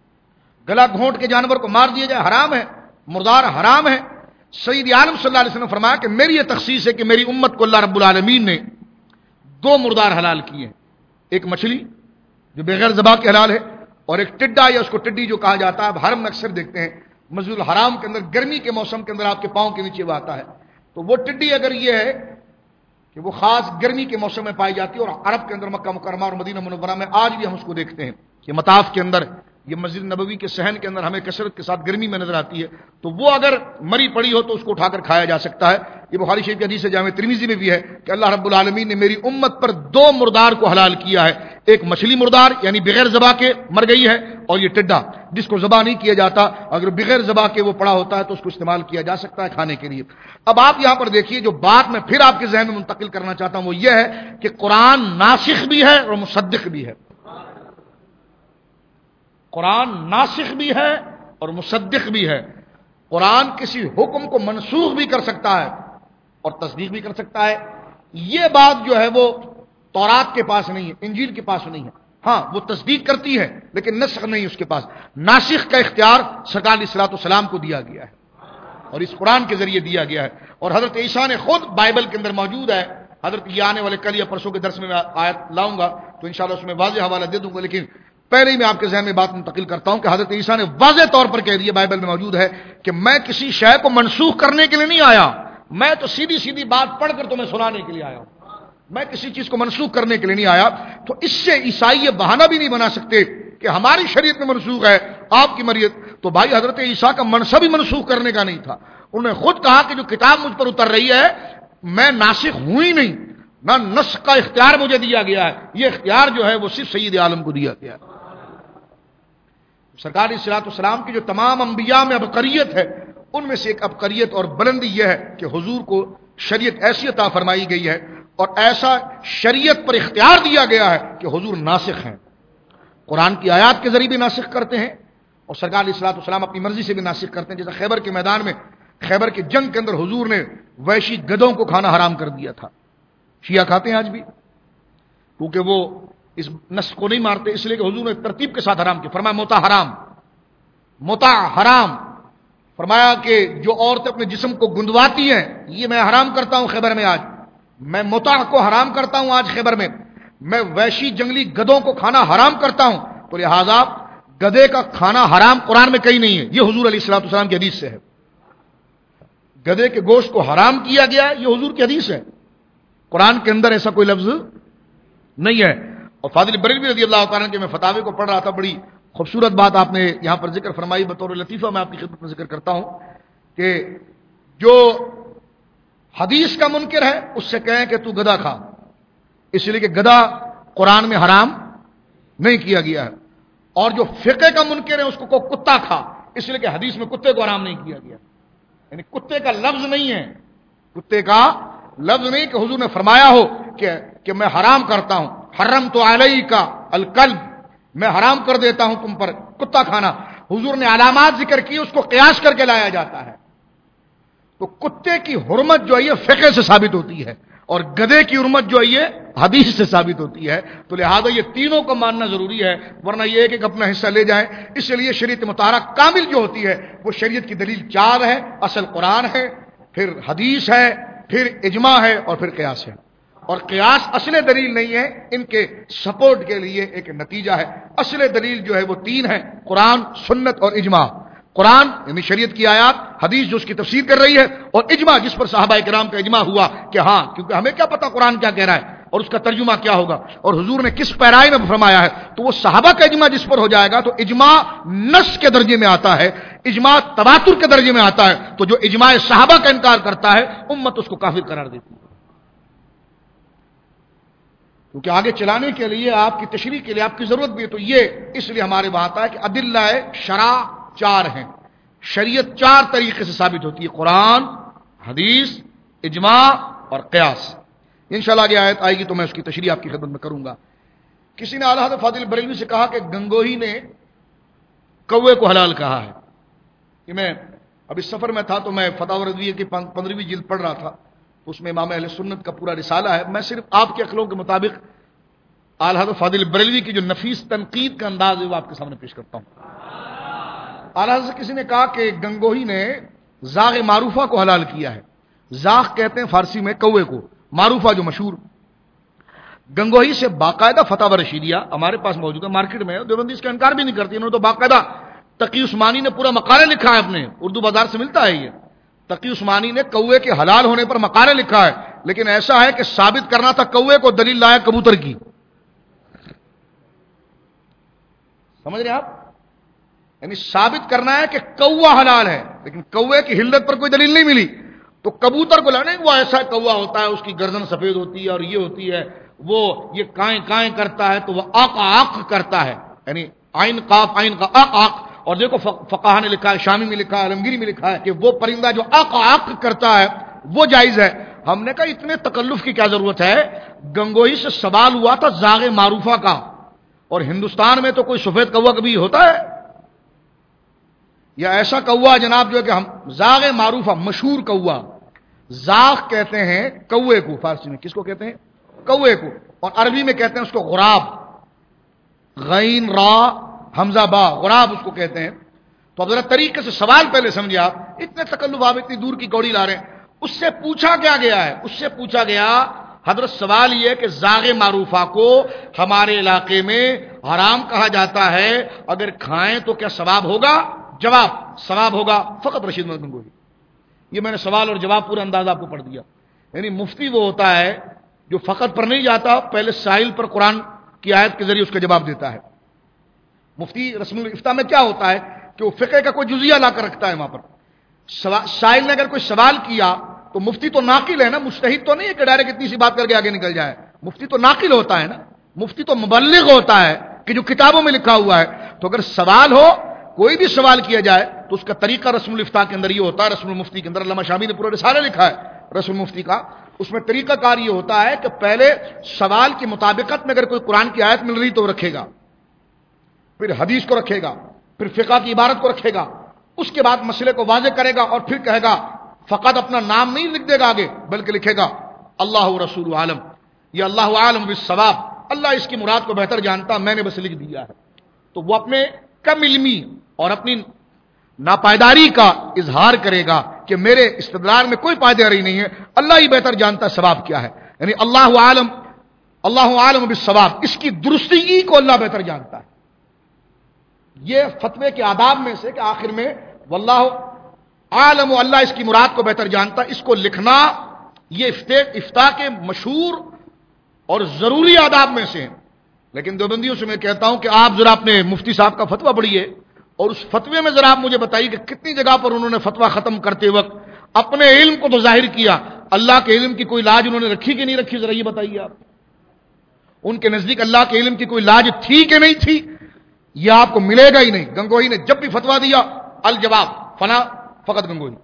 گلا گھونٹ کے جانور کو مار دیا جائے حرام ہے، مردار حرام ہے۔ سید عالم صلی اللہ علیہ وسلم نے فرمایا کہ میری یہ تخصیص ہے کہ میری امت کو اللہ رب العالمین نے دو مردار حلال کیے ہیں، ایک مچھلی جو بغیر ذبح کے حلال ہے اور ایک ٹڈا یا اس کو ٹڈی جو کہا جاتا ہے۔ اب حرم میں اکثر دیکھتے ہیں مسجد الحرام کے اندر گرمی کے موسم کے اندر آپ کے پاؤں کے نیچے وہ آتا ہے، تو وہ ٹڈی اگر یہ ہے کہ وہ خاص گرمی کے موسم میں پائی جاتی ہے، اور عرب کے اندر مکہ مکرمہ اور مدینہ منورہ میں آج بھی ہم اس کو دیکھتے ہیں کہ مطاف کے اندر، یہ مسجد نبوی کے صحن کے اندر ہمیں کثرت کے ساتھ گرمی میں نظر آتی ہے، تو وہ اگر مری پڑی ہو تو اس کو اٹھا کر کھایا جا سکتا ہے۔ یہ بخاری شریف کی حدیث جامع ترمذی میں بھی ہے کہ اللہ رب العالمین نے میری امت پر دو مردار کو حلال کیا ہے، ایک مچھلی مردار یعنی بغیر ذبح کے مر گئی ہے، اور یہ ٹڈا جس کو ذبح نہیں کیا جاتا، اگر بغیر ذبح کے وہ پڑا ہوتا ہے تو اس کو استعمال کیا جا سکتا ہے کھانے کے لیے۔ اب آپ یہاں پر دیکھیے جو بات میں پھر آپ کے ذہن میں منتقل کرنا چاہتا ہوں وہ یہ ہے کہ قرآن ناسخ بھی ہے اور مصدق بھی ہے۔ قرآن ناسخ بھی ہے اور مصدق بھی ہے۔ قرآن کسی حکم کو منسوخ بھی کر سکتا ہے اور تصدیق بھی کر سکتا ہے۔ یہ بات جو ہے وہ تورات کے پاس نہیں ہے، انجیل کے پاس نہیں ہے۔ ہاں وہ تصدیق کرتی ہے لیکن نسخ نہیں اس کے پاس۔ ناسخ کا اختیار سرکار علیہ الصلوۃ والسلام کو دیا گیا ہے اور اس قرآن کے ذریعے دیا گیا ہے، اور حضرت عیسیٰ نے خود بائبل کے اندر موجود ہے، حضرت یہ آنے والے کل یا پرسوں کے درس میں میں آیت لاؤں گا تو انشاءاللہ اس میں واضح حوالہ دے دوں گا، لیکن پہلے ہی میں آپ کے ذہن میں بات منتقل کرتا ہوں کہ حضرت عیسیٰ نے واضح طور پر کہہ دیا، بائبل میں موجود ہے کہ میں کسی شے کو منسوخ کرنے کے لیے نہیں آیا، میں تو سیدھی سیدھی بات پڑھ کر تمہیں سنانے کے لیے آیا ہوں، میں کسی چیز کو منسوخ کرنے کے لیے نہیں آیا۔ تو اس سے عیسائی یہ بہانہ بھی نہیں بنا سکتے کہ ہماری شریعت میں منسوخ ہے آپ کی مریت، تو بھائی حضرت عیسیٰ کا منصب ہی منسوخ کرنے کا نہیں تھا، انہوں نے خود کہا کہ جو کتاب مجھ پر اتر رہی ہے میں ناسخ ہوں ہی نہیں، نہ نسخ کا اختیار مجھے دیا گیا ہے، یہ اختیار جو ہے وہ صرف سید عالم کو دیا گیا ہے۔ سرکار صلوات والسلام کی جو تمام انبیاء میں عبقریت ہے، ان میں سے ایک عبقریت اور بلندی یہ ہے کہ حضور کو شریعت ایسی عطا فرمائی گئی ہے اور ایسا شریعت پر اختیار دیا گیا ہے کہ حضور ناسخ ہیں، قرآن کی آیات کے ذریعے بھی ناسخ کرتے ہیں اور سرکار صلوات والسلام اپنی مرضی سے بھی ناسخ کرتے ہیں۔ جیسے خیبر کے میدان میں، خیبر کے جنگ کے اندر حضور نے وحشی گدھوں کو کھانا حرام کر دیا تھا، شیعہ کھاتے ہیں آج بھی، کیونکہ وہ اس نسل کو نہیں مارتے، اس لیے کہ حضور نے ترتیب کے ساتھ حرام کیا، فرمایا متع حرام، متع حرام، فرمایا کہ جو عورتیں اپنے جسم کو گندواتی ہیں یہ میں حرام کرتا ہوں خیبر میں، آج میں متع کو حرام کرتا ہوں، آج خیبر میں میں وحشی جنگلی گدھوں کو کھانا حرام کرتا ہوں، تو لہذا گدھے کا کھانا حرام قرآن میں کہیں نہیں ہے، یہ حضور علیہ الصلوۃ والسلام کی حدیث سے ہے، گدھے کے گوشت کو حرام کیا گیا یہ حضور کی حدیث ہے، قرآن کے اندر ایسا کوئی لفظ نہیں ہے۔ اور فاضل بریلوی رضی اللہ تعالیٰ کے میں فتاوی کو پڑھ رہا تھا، بڑی خوبصورت بات آپ نے یہاں پر ذکر فرمائی، بطور لطیفہ میں آپ کی خدمت میں ذکر کرتا ہوں کہ جو حدیث کا منکر ہے اس سے کہیں کہ تو گدھا کھا، اس لیے کہ گدھا قرآن میں حرام نہیں کیا گیا ہے، اور جو فقہ کا منکر ہے اس کو کتا کھا، اس لیے کہ حدیث میں کتے کو حرام نہیں کیا گیا، یعنی کتے کا لفظ نہیں ہے، کتے کا لفظ نہیں کہ حضور نے فرمایا ہو کہ کہ میں حرام کرتا ہوں، حرم تو علیہ کا الکلب، میں حرام کر دیتا ہوں تم پر کتا کھانا، حضور نے علامات ذکر کی، اس کو قیاس کر کے لایا جاتا ہے، تو کتے کی حرمت جو ہے یہ فقہ سے ثابت ہوتی ہے اور گدھے کی حرمت جو ہے یہ حدیث سے ثابت ہوتی ہے، تو لہذا یہ تینوں کو ماننا ضروری ہے، ورنہ یہ ایک ایک اپنا حصہ لے جائیں۔ اس لیے شریعت مطہرہ کامل جو ہوتی ہے وہ شریعت کی دلیل چار ہے، اصل قرآن ہے، پھر حدیث ہے، پھر اجماع ہے اور پھر قیاس ہے، اور قیاس اصل دلیل نہیں ہے، ان کے سپورٹ کے لیے ایک نتیجہ ہے، اصل دلیل جو ہے وہ تین ہے، قرآن، سنت اور اجماع، قرآن یعنی شریعت کی آیات، حدیث جو اس کی تفسیر کر رہی ہے، اور اجماع جس پر صحابہ کرام کا اجماع ہوا کہ ہاں، کیونکہ ہمیں کیا پتا قرآن کیا کہہ رہا ہے اور اس کا ترجمہ کیا ہوگا اور حضور نے کس پیرائی میں فرمایا ہے، تو وہ صحابہ کا اجماع جس پر ہو جائے گا تو اجماع نص کے درجے میں آتا ہے، اجماع تواتر کے درجے میں آتا ہے، تو جو اجماع صحابہ کا انکار کرتا ہے امت اس کو کافر قرار دیتی ہے، کیونکہ آگے چلانے کے لیے آپ کی تشریح کے لیے آپ کی ضرورت بھی ہے، تو یہ اس لیے ہمارے وہاں آتا ہے کہ ادلہ شرع چار ہیں، شریعت چار طریقے سے ثابت ہوتی ہے، قرآن، حدیث، اجماع اور قیاس۔ انشاءاللہ آگے آیت آئے گی تو میں اس کی تشریح آپ کی خدمت میں کروں گا۔ کسی نے اعلیٰ حضرت فاضل بریلوی سے کہا کہ گنگوہی نے کوے کو حلال کہا ہے، کہ میں اب اس سفر میں تھا تو میں فتاوی رضویہ کی پندرہویں جلد پڑھ رہا تھا، اس میں امام اہل سنت کا پورا رسالہ ہے، میں صرف آپ کے عقلوں کے مطابق اعلیٰ حضرت فاضل بریلوی کی جو نفیس تنقید کا انداز ہے وہ آپ کے سامنے پیش کرتا ہوں۔ اعلیٰ حضرت کسی نے کہا کہ گنگوہی نے زاغ معروفہ کو حلال کیا ہے، زاغ کہتے ہیں فارسی میں کوے کو، معروفہ جو مشہور، گنگوہی سے باقاعدہ فتاوی رشیدیہ ہمارے پاس موجود ہے، مارکیٹ میں ہے، دیوبندی اس کا انکار بھی نہیں کرتی، انہوں نے تو باقاعدہ، تقی عثمانی نے پورا مقالہ لکھا ہے اپنے، اردو بازار سے ملتا ہے یہ، تقی عثمانی نے کوے کے حلال ہونے پر مقالہ لکھا ہے، لیکن ایسا ہے کہ ثابت کرنا تھا کوے کو، دلیل لایا کبوتر کی، سمجھ رہے ہیں آپ، یعنی ثابت کرنا ہے کہ کوا حلال ہے، لیکن کوے کی حلت پر کوئی دلیل نہیں ملی، تو کبوتر کو لانے وہ ایسا کوا ہوتا ہے، اس کی گردن سفید ہوتی ہے اور یہ ہوتی ہے، وہ یہ کائیں کائیں کرتا ہے تو وہ آق آق کرتا ہے، یعنی عین قاف عین کا آق آق، اور دیکھو فقہا نے لکھا ہے، شامی میں لکھا ہے، علمگیری میں لکھا ہے کہ وہ پرندہ جو آق آق کرتا ہے وہ جائز ہے۔ ہم نے کہا اتنے تکلف کی کیا ضرورت ہے، گنگوہی سے سوال ہوا تھا زاغ معروفہ کا، اور ہندوستان میں تو کوئی سفید کوا کبھی ہوتا ہے یا ایسا کوا جناب جو ہے کہ ہم زاغ معروفہ مشہور کوا، زاغ کہتے ہیں کوے کو، فارسی میں کس کو کہتے ہیں، کوے کو، اور عربی میں کہتے ہیں اس کو غراب، غین را حمزہ با، غراب اس کو کہتے ہیں۔ تو اب ذرا طریقے سے سوال پہلے سمجھے آپ، اتنے تکلف آپ اتنی دور کی کوڑی لا رہے ہیں، اس سے پوچھا کیا گیا ہے، اس سے پوچھا گیا حضرت سوال یہ ہے کہ زاغ معروفہ کو ہمارے علاقے میں حرام کہا جاتا ہے، اگر کھائیں تو کیا ثواب ہوگا؟ جواب ثواب ہوگا فقط رشید محمد گنگوہی۔ یہ میں نے سوال اور جواب پورا انداز آپ کو پڑھ دیا۔ یعنی مفتی وہ ہوتا ہے جو فقط پر نہیں جاتا، پہلے سائل پر قرآن کی آیت کے ذریعے اس کا جواب دیتا ہے۔ مفتی رسم الافتاء میں کیا ہوتا ہے کہ وہ فقہ کا کوئی جزیہ لا کر رکھتا ہے وہاں پر۔ سائل نے اگر کوئی سوال کیا تو مفتی تو ناقل ہے نا، مجتہد تو نہیں ہے کہ ڈائریکٹ اتنی سی بات کر کے آگے نکل جائے۔ مفتی تو ناقل ہوتا ہے نا، مفتی تو مبلغ ہوتا ہے کہ جو کتابوں میں لکھا ہوا ہے۔ تو اگر سوال ہو، کوئی بھی سوال کیا جائے تو اس کا طریقہ رسم الافتاء کے اندر یہ ہوتا ہے، رسم المفتی کے اندر علامہ شامی نے پورا رسالہ لکھا ہے رسم المفتی کا، اس میں طریقہ کار یہ ہوتا ہے کہ پہلے سوال کی مطابقت میں اگر کوئی قرآن کی آیت مل رہی تو رکھے گا، پھر حدیث کو رکھے گا، پھر فقہ کی عبارت کو رکھے گا، اس کے بعد مسئلے کو واضح کرے گا اور پھر کہے گا، فقط اپنا نام نہیں لکھ دے گا آگے بلکہ لکھے گا اللہ رسول عالم، یا اللہ عالم بالصواب، اللہ اس کی مراد کو بہتر جانتا، میں نے بس لکھ دیا ہے۔ تو وہ اپنے کم علمی اور اپنی ناپائیداری کا اظہار کرے گا کہ میرے استدلال میں کوئی پائیداری نہیں ہے، اللہ ہی بہتر جانتا ثواب کیا ہے، یعنی اللہ عالم اللہ عالم بالصواب، اس کی درستگی کو اللہ بہتر جانتا ہے۔ یہ فتوے کے آداب میں سے کہ آخر میں واللہ عالم و اللہ اس کی مراد کو بہتر جانتا، اس کو لکھنا یہ افتاء کے مشہور اور ضروری آداب میں سے ہیں۔ لیکن دیوبندیوں سے میں کہتا ہوں کہ آپ ذرا اپنے مفتی صاحب کا فتویٰ پڑھیے اور اس فتوے میں ذرا آپ مجھے بتائیے کہ کتنی جگہ پر انہوں نے فتویٰ ختم کرتے وقت اپنے علم کو تو ظاہر کیا، اللہ کے علم کی کوئی لاج انہوں نے رکھی کہ نہیں رکھی، ذرا یہ بتائیے آپ۔ ان کے نزدیک اللہ کے علم کی کوئی لاج تھی کہ نہیں تھی، یہ آپ کو ملے گا ہی نہیں۔ گنگوہی نے جب بھی فتویٰ دیا الجواب فنا فقط گنگوہی،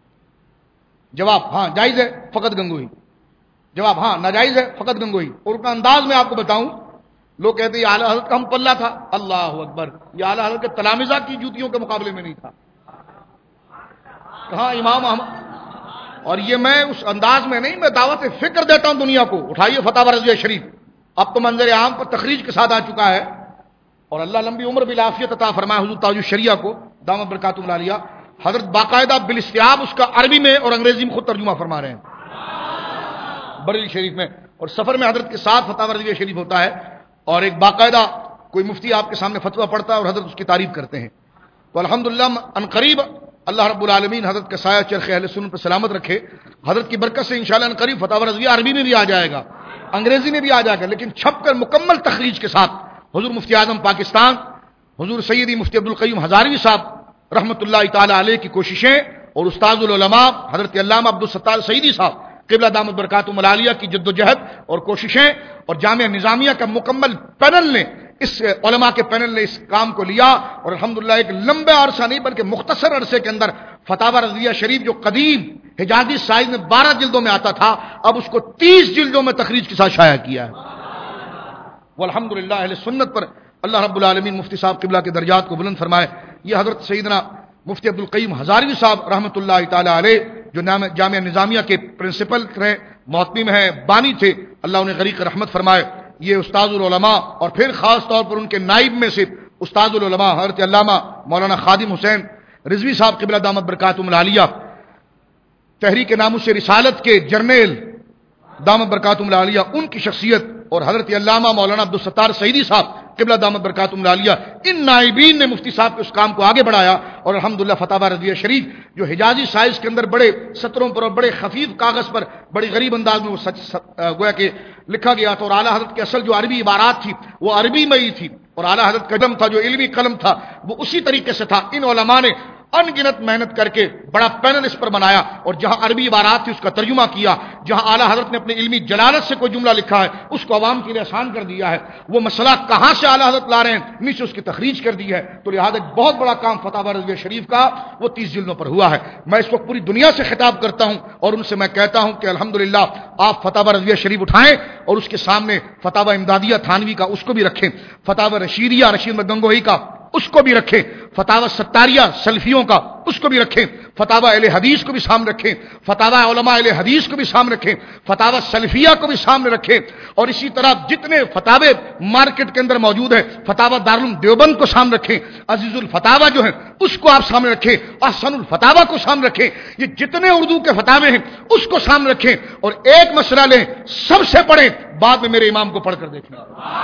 جواب ہاں جائز ہے فقط گنگوہی، جواب ہاں ناجائز ہے فقط گنگوہی۔ اور ان کا انداز میں آپ کو بتاؤں، لوگ کہتے ہیں یہ اعلیٰ حضرت کا ہم پلہ تھا، اللہ اکبر، یہ اعلیٰ حضرت کے تلامذہ کی جوتیوں کے مقابلے میں نہیں تھا، کہاں امام احمد۔ اور یہ میں اس انداز میں نہیں، میں دعوت فکر دیتا ہوں دنیا کو۔ اٹھائیے فتاوی رضویہ شریف، اب تو منظر عام پر تخریج کے ساتھ آ چکا ہے، اور اللہ لمبی عمر بالعافیت عطا فرمائے حضور تاج الشریعہ کو دامت برکاتہم العالیہ۔ حضرت باقاعدہ بالاستیعاب اس کا عربی میں اور انگریزی میں خود ترجمہ فرما رہے ہیں بریلی شریف میں، اور سفر میں حضرت کے ساتھ فتاوی رضویہ شریف ہوتا ہے، اور ایک باقاعدہ کوئی مفتی آپ کے سامنے فتویٰ پڑھتا ہے اور حضرت اس کی تعریف کرتے ہیں۔ تو الحمدللہ ان قریب اللہ رب العالمین حضرت کا سایہ چرخ اہل سنت پر سلامت رکھے، حضرت کی برکت سے انشاءاللہ ان قریب فتاوی رضویہ عربی میں بھی آ جائے گا، انگریزی میں بھی آ جائے گا، لیکن چھپ کر مکمل تخریج کے ساتھ۔ حضور مفتی اعظم پاکستان حضور سیدی مفتی عبدالقیوم ہزاروی صاحب رحمۃ اللہ تعالی علیہ کی کوششیں، اور استاد العلماء حضرت علامہ عبدالستار سعیدی صاحب قبلہ دامت برکاتہم العالیہ کی جد و جہد اور کوششیں، اور جامعہ نظامیہ کا مکمل پینل نے اس علماء کے پینل نے اس کام کو لیا، اور الحمدللہ ایک لمبے عرصہ نہیں بلکہ مختصر عرصے کے اندر فتاوی رضویہ شریف جو قدیم حجازی سائز میں بارہ جلدوں میں آتا تھا، اب اس کو تیس جلدوں میں تخریج کے ساتھ شائع کیا ہے۔ والحمدللہ اہل سنت پر اللہ رب العالمین مفتی صاحب قبلہ کے درجات کو بلند فرمائے۔ یہ حضرت سیدنا مفتی عبدالقیوم ہزاروی صاحب رحمۃ اللہ تعالی علیہ جو جامعہ نظامیہ کے پرنسپل رہے، محتمم ہیں، بانی تھے، اللہ انہیں غریق رحمت فرمائے۔ یہ استاد العلماء اور پھر خاص طور پر ان کے نائب میں سے استاد العلماء حضرت علامہ مولانا خادم حسین رضوی صاحب قبلہ دامت برکاتہم العالیہ، تحریک ناموس رسالت کے جرنیل دامت برکاتہم العالیہ، ان کی شخصیت، اور حضرت علامہ مولانا عبدالستار سعیدی صاحب قبلہ دامت برکاتہم العالیہ، ان نائبین نے مفتی صاحب کے اس کام کو آگے بڑھایا، اور الحمدللہ فتاوی رضویہ شریف جو حجازی سائز کے اندر بڑے سطروں پر اور بڑے خفیف کاغذ پر بڑی غریب انداز میں وہ سچ گویا کہ لکھا گیا تھا، اور اعلیٰ حضرت کی اصل جو عربی عبارات تھی وہ عربی میں ہی تھی، اور اعلیٰ حضرت کا قلم تھا جو علمی قلم تھا وہ اسی طریقے سے تھا۔ ان علماء نے ان گنت محنت کر کے بڑا پینل اس پر بنایا، اور جہاں عربی عبارات تھی اس کا ترجمہ کیا، جہاں اعلیٰ حضرت نے اپنی علمی جلالت سے کوئی جملہ لکھا ہے اس کو عوام کے لیے آسان کر دیا ہے، وہ مسئلہ کہاں سے اعلیٰ حضرت لا رہے ہیں نیچے اس کی تخریج کر دی ہے۔ تو لہٰذا ایک بہت بڑا کام فتاوی رضویہ شریف کا وہ تیس جلدوں پر ہوا ہے۔ میں اس وقت پوری دنیا سے خطاب کرتا ہوں اور ان سے میں کہتا ہوں کہ الحمدللہ آپ فتاوی رضویہ شریف اٹھائیں اور اس کے سامنے فتاوی امدادیہ تھانوی کا اس کو بھی رکھیں، فتاوی رشیدیہ رشید احمد گنگوہی کا اس کو بھی رکھیں، فتاوی ستاریہ سلفیوں کا اس کو بھی رکھیں، فتاوی اہل حدیث کو بھی سامنے رکھیں، فتاوی علماء اہل حدیث کو بھی سامنے رکھیں، فتاوی سلفیہ کو بھی سامنے رکھیں، اور اسی طرح جتنے فتاوی مارکیٹ کے اندر موجود ہیں فتاوی دارالعلوم دیوبند کو سامنے رکھیں، عزیز الفتاوی جو ہے اس کو آپ سامنے رکھیں، احسن الفتاوی کو سامنے رکھیں، یہ جتنے اردو کے فتاوی ہیں اس کو سامنے رکھیں، اور ایک مسئلہ لیں سب سے پڑھیں، بعد میں میرے امام کو پڑھ کر دیکھنا۔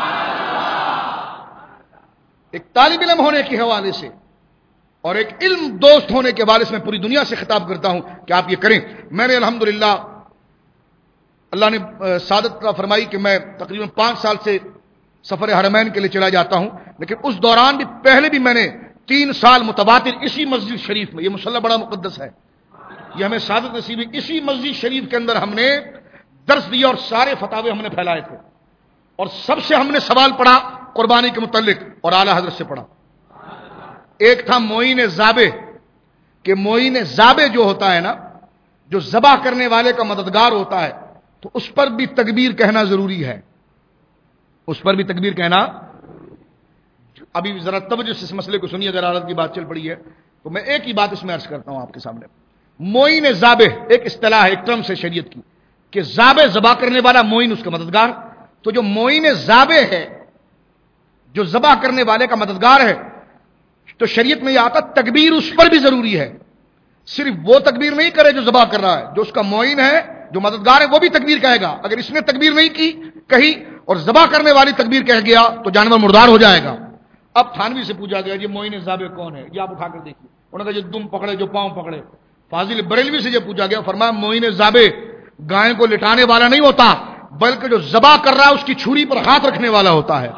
ایک طالب علم ہونے کے حوالے سے اور ایک علم دوست ہونے کے حوالے سے میں پوری دنیا سے خطاب کرتا ہوں کہ آپ یہ کریں۔ میں نے الحمدللہ اللہ نے سعادت عطا فرمائی کہ میں تقریباً پانچ سال سے سفر حرمین کے لیے چلا جاتا ہوں، لیکن اس دوران بھی پہلے بھی میں نے تین سال متواتر اسی مسجد شریف میں، یہ مصلی بڑا مقدس ہے، یہ ہمیں سعادت نصیب ہے، اسی مسجد شریف کے اندر ہم نے درس دیا اور سارے فتاوے ہم نے پھیلائے تھے، اور سب سے ہم نے سوال پڑھا قربانی کے متعلق اور اعلی حضرت سے پڑھا۔ ایک تھا معین ذابح، کہ معین ذابح جو ہوتا ہے نا، جو ذبح کرنے والے کا مددگار ہوتا ہے، تو اس پر بھی تکبیر کہنا ضروری ہے، اس پر بھی تکبیر کہنا۔ ابھی ذرا توجہ سے اس مسئلے کو سنیے، اگر عادت کی بات چل پڑی ہے تو میں ایک ہی بات اس میں عرض کرتا ہوں آپ کے سامنے۔ معین ذابح ایک اصطلاح ہے، ایک ٹرم سے شریعت کی، کہ ذابح ذبح کرنے والا، معین اس کا مددگار۔ تو جو معین ذابح ہے، جو ذبح کرنے والے کا مددگار ہے، تو شریعت میں یہ آتا تکبیر اس پر بھی ضروری ہے، صرف وہ تکبیر نہیں کرے جو ذبح کر رہا ہے، جو اس کا معین ہے، جو مددگار ہے، وہ بھی تکبیر کہے گا۔ اگر اس نے تکبیر نہیں کی کہی اور ذبح کرنے والی تکبیر کہہ گیا تو جانور مردار ہو جائے گا۔ اب تھانوی سے پوچھا گیا یہ معین ذابح کون ہے، یہ آپ اٹھا کر دیکھیے، انہوں نے کہا جو دم پکڑے، جو پاؤں پکڑے۔ فاضل بریلوی سے یہ پوچھا گیا، فرمایا معین ذابح گائے کو لٹانے والا نہیں ہوتا، بلکہ جو ذبح کر رہا ہے اس کی چھری پر ہاتھ رکھنے والا ہوتا ہے۔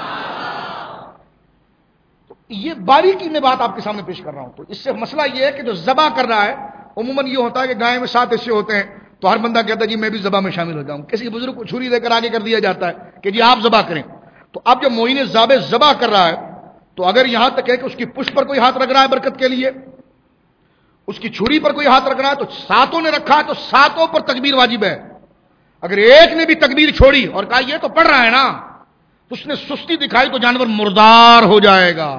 یہ باریکی میں بات آپ کے سامنے پیش کر رہا ہوں۔ تو اس سے مسئلہ یہ ہے کہ جو ذبح کر رہا ہے، عموماً یہ ہوتا ہے کہ گائے میں سات حصے ہوتے ہیں، تو ہر بندہ کہتا ہے جی میں بھی ذبح میں شامل ہو جاؤں، کسی بزرگ کو چھری دے کر آگے کر دیا جاتا ہے کہ جی آپ ذبح کریں۔ تو اب جب معین ذابح ذبح کر رہا ہے، تو اگر یہاں تک ہے کہ اس کی پشت پر کوئی ہاتھ رکھ رہا ہے برکت کے لیے، اس کی چھری پر کوئی ہاتھ رکھ رہا ہے، تو ساتوں نے رکھا ہے تو ساتوں پر تکبیر واجب ہے۔ اگر ایک نے بھی تکبیر چھوڑی اور کہا یہ تو پڑھ رہا ہے نا، تو اس نے سستی دکھائی تو جانور مردار ہو جائے گا،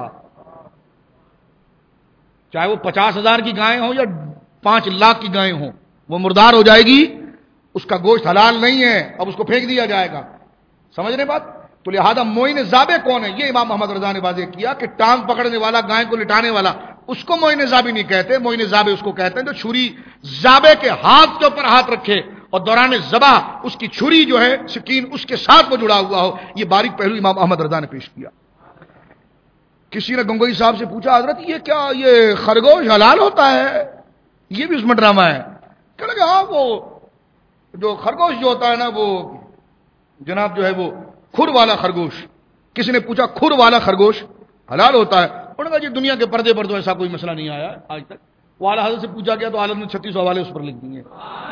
چاہے وہ پچاس ہزار کی گائے ہوں یا پانچ لاکھ کی گائے ہوں، وہ مردار ہو جائے گی، اس کا گوشت حلال نہیں ہے، اب اس کو پھینک دیا جائے گا۔ سمجھ رہے بات؟ تو لہذا معین ذابح کون ہے، یہ امام محمد رضا نے واضح کیا کہ ٹانگ پکڑنے والا، گائے کو لٹانے والا، اس کو معین ذابح نہیں کہتے، معین ذابح اس کو کہتے ہیں جو چھری ذابح کے ہاتھ کے اوپر ہاتھ رکھے اور دوران ذبح اس کی چھری جو ہے سکین اس کے ساتھ وہ جڑا ہوا ہو۔ یہ باریک پہلو امام احمد رضا نے پیش کیا۔ کسی نے گنگوئی صاحب سے پوچھا حضرت یہ کیا یہ خرگوش حلال ہوتا ہے؟ یہ بھی اس میں ڈرامہ ہے۔ کہ لگا ہاں وہ جو خرگوش جو ہوتا ہے نا، وہ جناب جو ہے وہ کھر والا خرگوش، کسی نے پوچھا کھر والا خرگوش حلال ہوتا ہے؟ انہوں نے کہا جی دنیا کے پردے پر تو ایسا کوئی مسئلہ نہیں آیا آج تک۔ وہ اعلیٰ حضرت سے پوچھا گیا تو عالم نے چھتیس حوالے اس پر لکھ دیے۔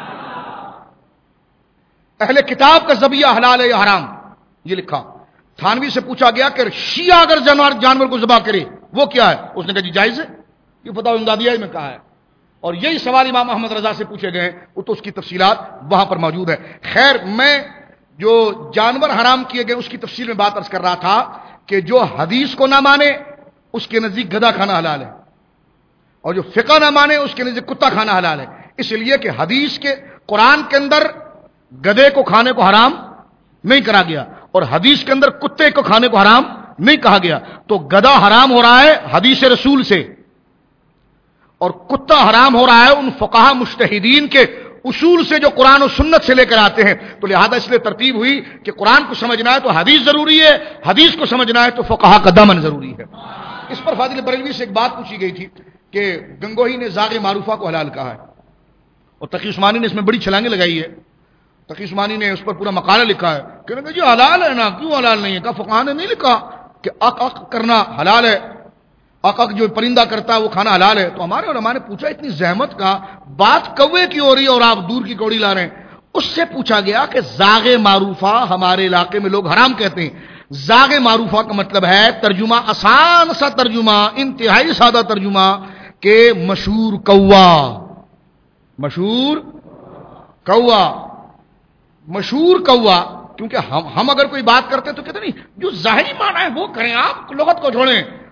اہل کتاب کا ذبیحہ حلال ہے یا حرام، یہ لکھا۔ تھانوی سے پوچھا گیا کہ شیعہ اگر جانور جانور کو ذبح کرے وہ کیا ہے، اس نے کہا جی جائز ہے، یہ فتاوی امدادیہ میں کہا ہے۔ اور یہی سوال امام احمد رضا سے پوچھے گئے، وہ تو اس کی تفصیلات وہاں پر موجود ہے۔ خیر، میں جو جانور حرام کیے گئے اس کی تفصیل میں بات عرض کر رہا تھا کہ جو حدیث کو نہ مانے اس کے نزدیک گدھا کھانا حلال ہے، اور جو فقہ نہ مانے اس کے نزدیک کتا کھانا حلال ہے، اس لیے کہ حدیث کے قرآن کے اندر گدھے کو کھانے کو حرام نہیں کرا گیا اور حدیث کے اندر کتے کو کھانے کو حرام نہیں کہا گیا۔ تو گدھا حرام ہو رہا ہے حدیث رسول سے، اور کتا حرام ہو رہا ہے ان فقہا مجتہدین کے اصول سے جو قرآن و سنت سے لے کر آتے ہیں۔ تو لہذا اس لیے ترتیب ہوئی کہ قرآن کو سمجھنا ہے تو حدیث ضروری ہے، حدیث کو سمجھنا ہے تو فقہا کا دامن ضروری ہے۔ اس پر فاضل بریلوی سے ایک بات پوچھی گئی تھی کہ گنگوہی نے زاغ معروفہ کو حلال کہا ہے، اور تقی عثمانی نے اس میں بڑی چھلانگیں لگائی ہے۔ تقی عثمانی نے اس پر پورا مقالہ لکھا ہے کہ جی حلال ہے نا، کیوں حلال نہیں ہے؟ کہا فقہا نے نہیں لکھا کہ اق اق کرنا حلال ہے، اق اق جو پرندہ کرتا ہے وہ کھانا حلال ہے۔ تو ہمارے علماء نے پوچھا اتنی زحمت کا بات کوے کی ہو رہی ہے اور آپ دور کی کوڑی لا رہے ہیں؟ اس سے پوچھا گیا کہ زاغ معروفہ ہمارے علاقے میں لوگ حرام کہتے ہیں، زاغ معروفہ کا مطلب ہے ترجمہ، آسان سا ترجمہ، انتہائی سادہ ترجمہ کہ مشہور کوا، مشہور کوا، مشہور کوا۔ کیونکہ ہم ہم اگر کوئی بات کرتے ہیں تو کہتے نہیں جو ظاہری معنی ہے وہ کریں، آپ لغت کو چھوڑیں۔